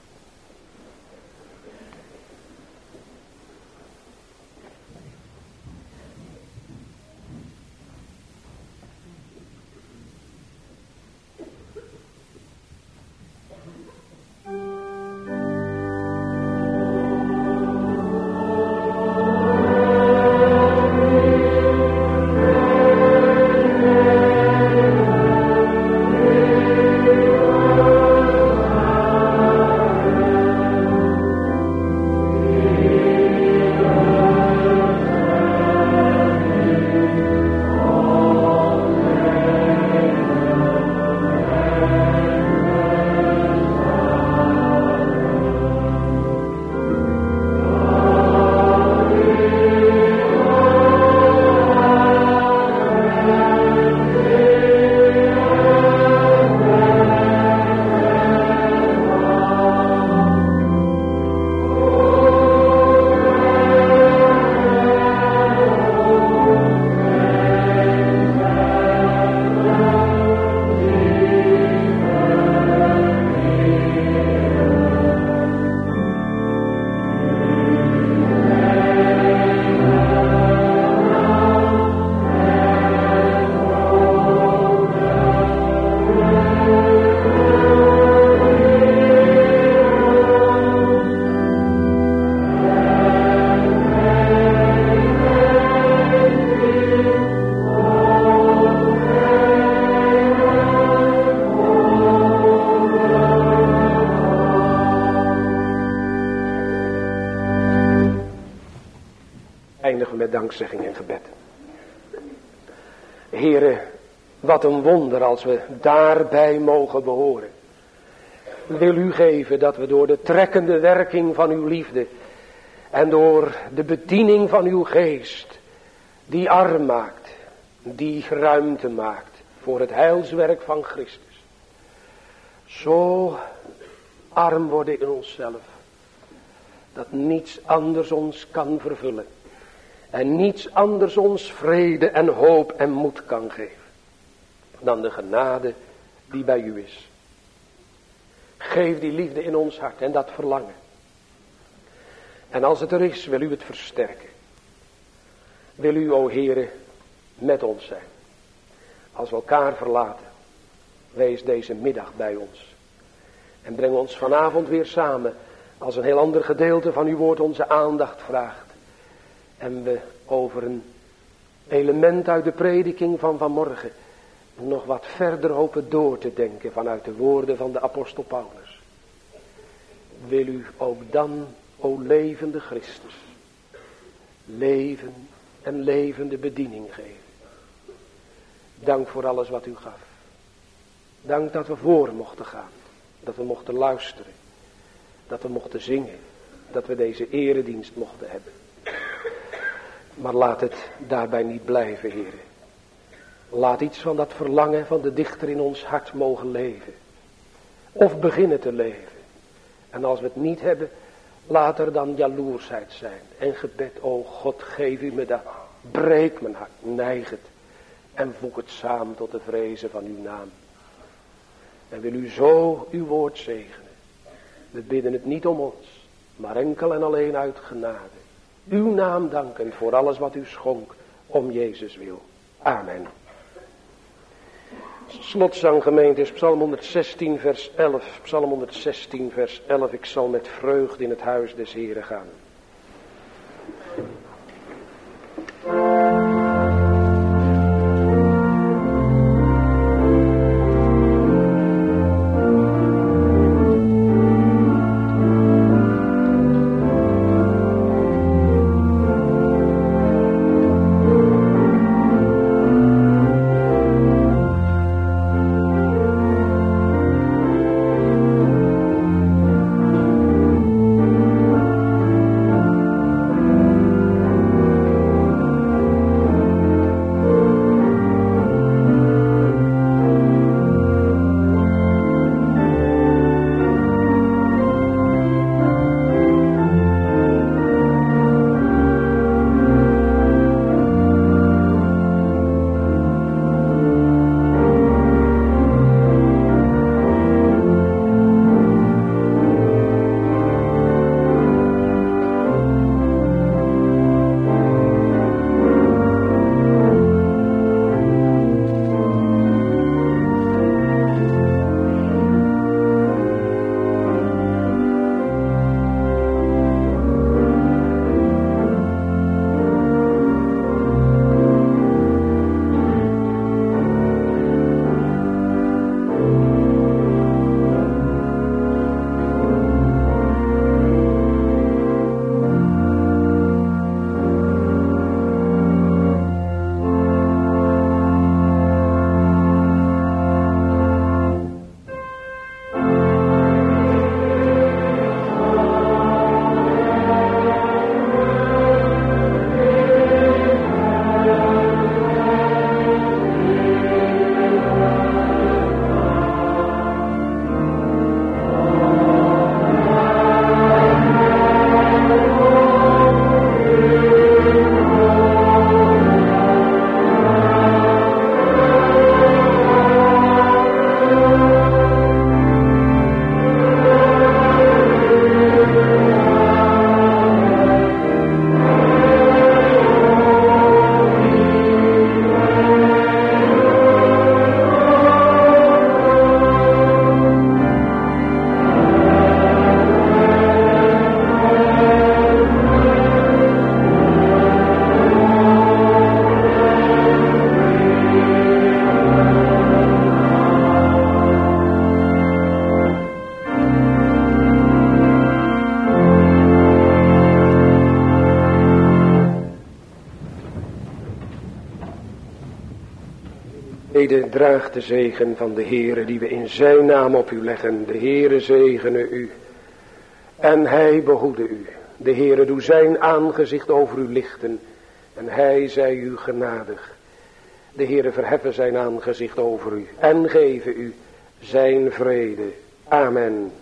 Met dankzegging en gebed. Heere, wat een wonder als we daarbij mogen behoren. Wil u geven dat we door de trekkende werking van uw liefde en door de bediening van uw geest, die arm maakt, die ruimte maakt voor het heilswerk van Christus, zo arm worden in onszelf, dat niets anders ons kan vervullen. En niets anders ons vrede en hoop en moed kan geven. Dan de genade die bij u is. Geef die liefde in ons hart en dat verlangen. En als het er is, wil u het versterken. Wil u, o Heere, met ons zijn. Als we elkaar verlaten, wees deze middag bij ons. En breng ons vanavond weer samen, als een heel ander gedeelte van uw woord onze aandacht vraagt. En we over een element uit de prediking van vanmorgen nog wat verder hopen door te denken vanuit de woorden van de apostel Paulus. Wil u ook dan, o levende Christus, leven en levende bediening geven. Dank voor alles wat u gaf. Dank dat we voor mochten gaan. Dat we mochten luisteren. Dat we mochten zingen. Dat we deze eredienst mochten hebben. Maar laat het daarbij niet blijven, Heer. Laat iets van dat verlangen van de dichter in ons hart mogen leven. Of beginnen te leven. En als we het niet hebben, laat er dan jaloersheid zijn. En gebed, o God, geef u me dat. Breek mijn hart, neig het. En voeg het samen tot de vrezen van uw naam. En wil u zo uw woord zegenen. We bidden het niet om ons, maar enkel en alleen uit genade. Uw naam dankend voor alles wat u schonk, om Jezus wil. Amen. Slotzang gemeente is Psalm 116 vers 11. Psalm 116 vers 11. Ik zal met vreugde in het huis des Heren gaan. vrede, draagt de zegen van de Heere die we in zijn naam op u leggen. De Heere zegene u en hij behoede u. De Heere doe zijn aangezicht over u lichten en hij zij u genadig. De Heere verheffen zijn aangezicht over u en geven u zijn vrede. Amen.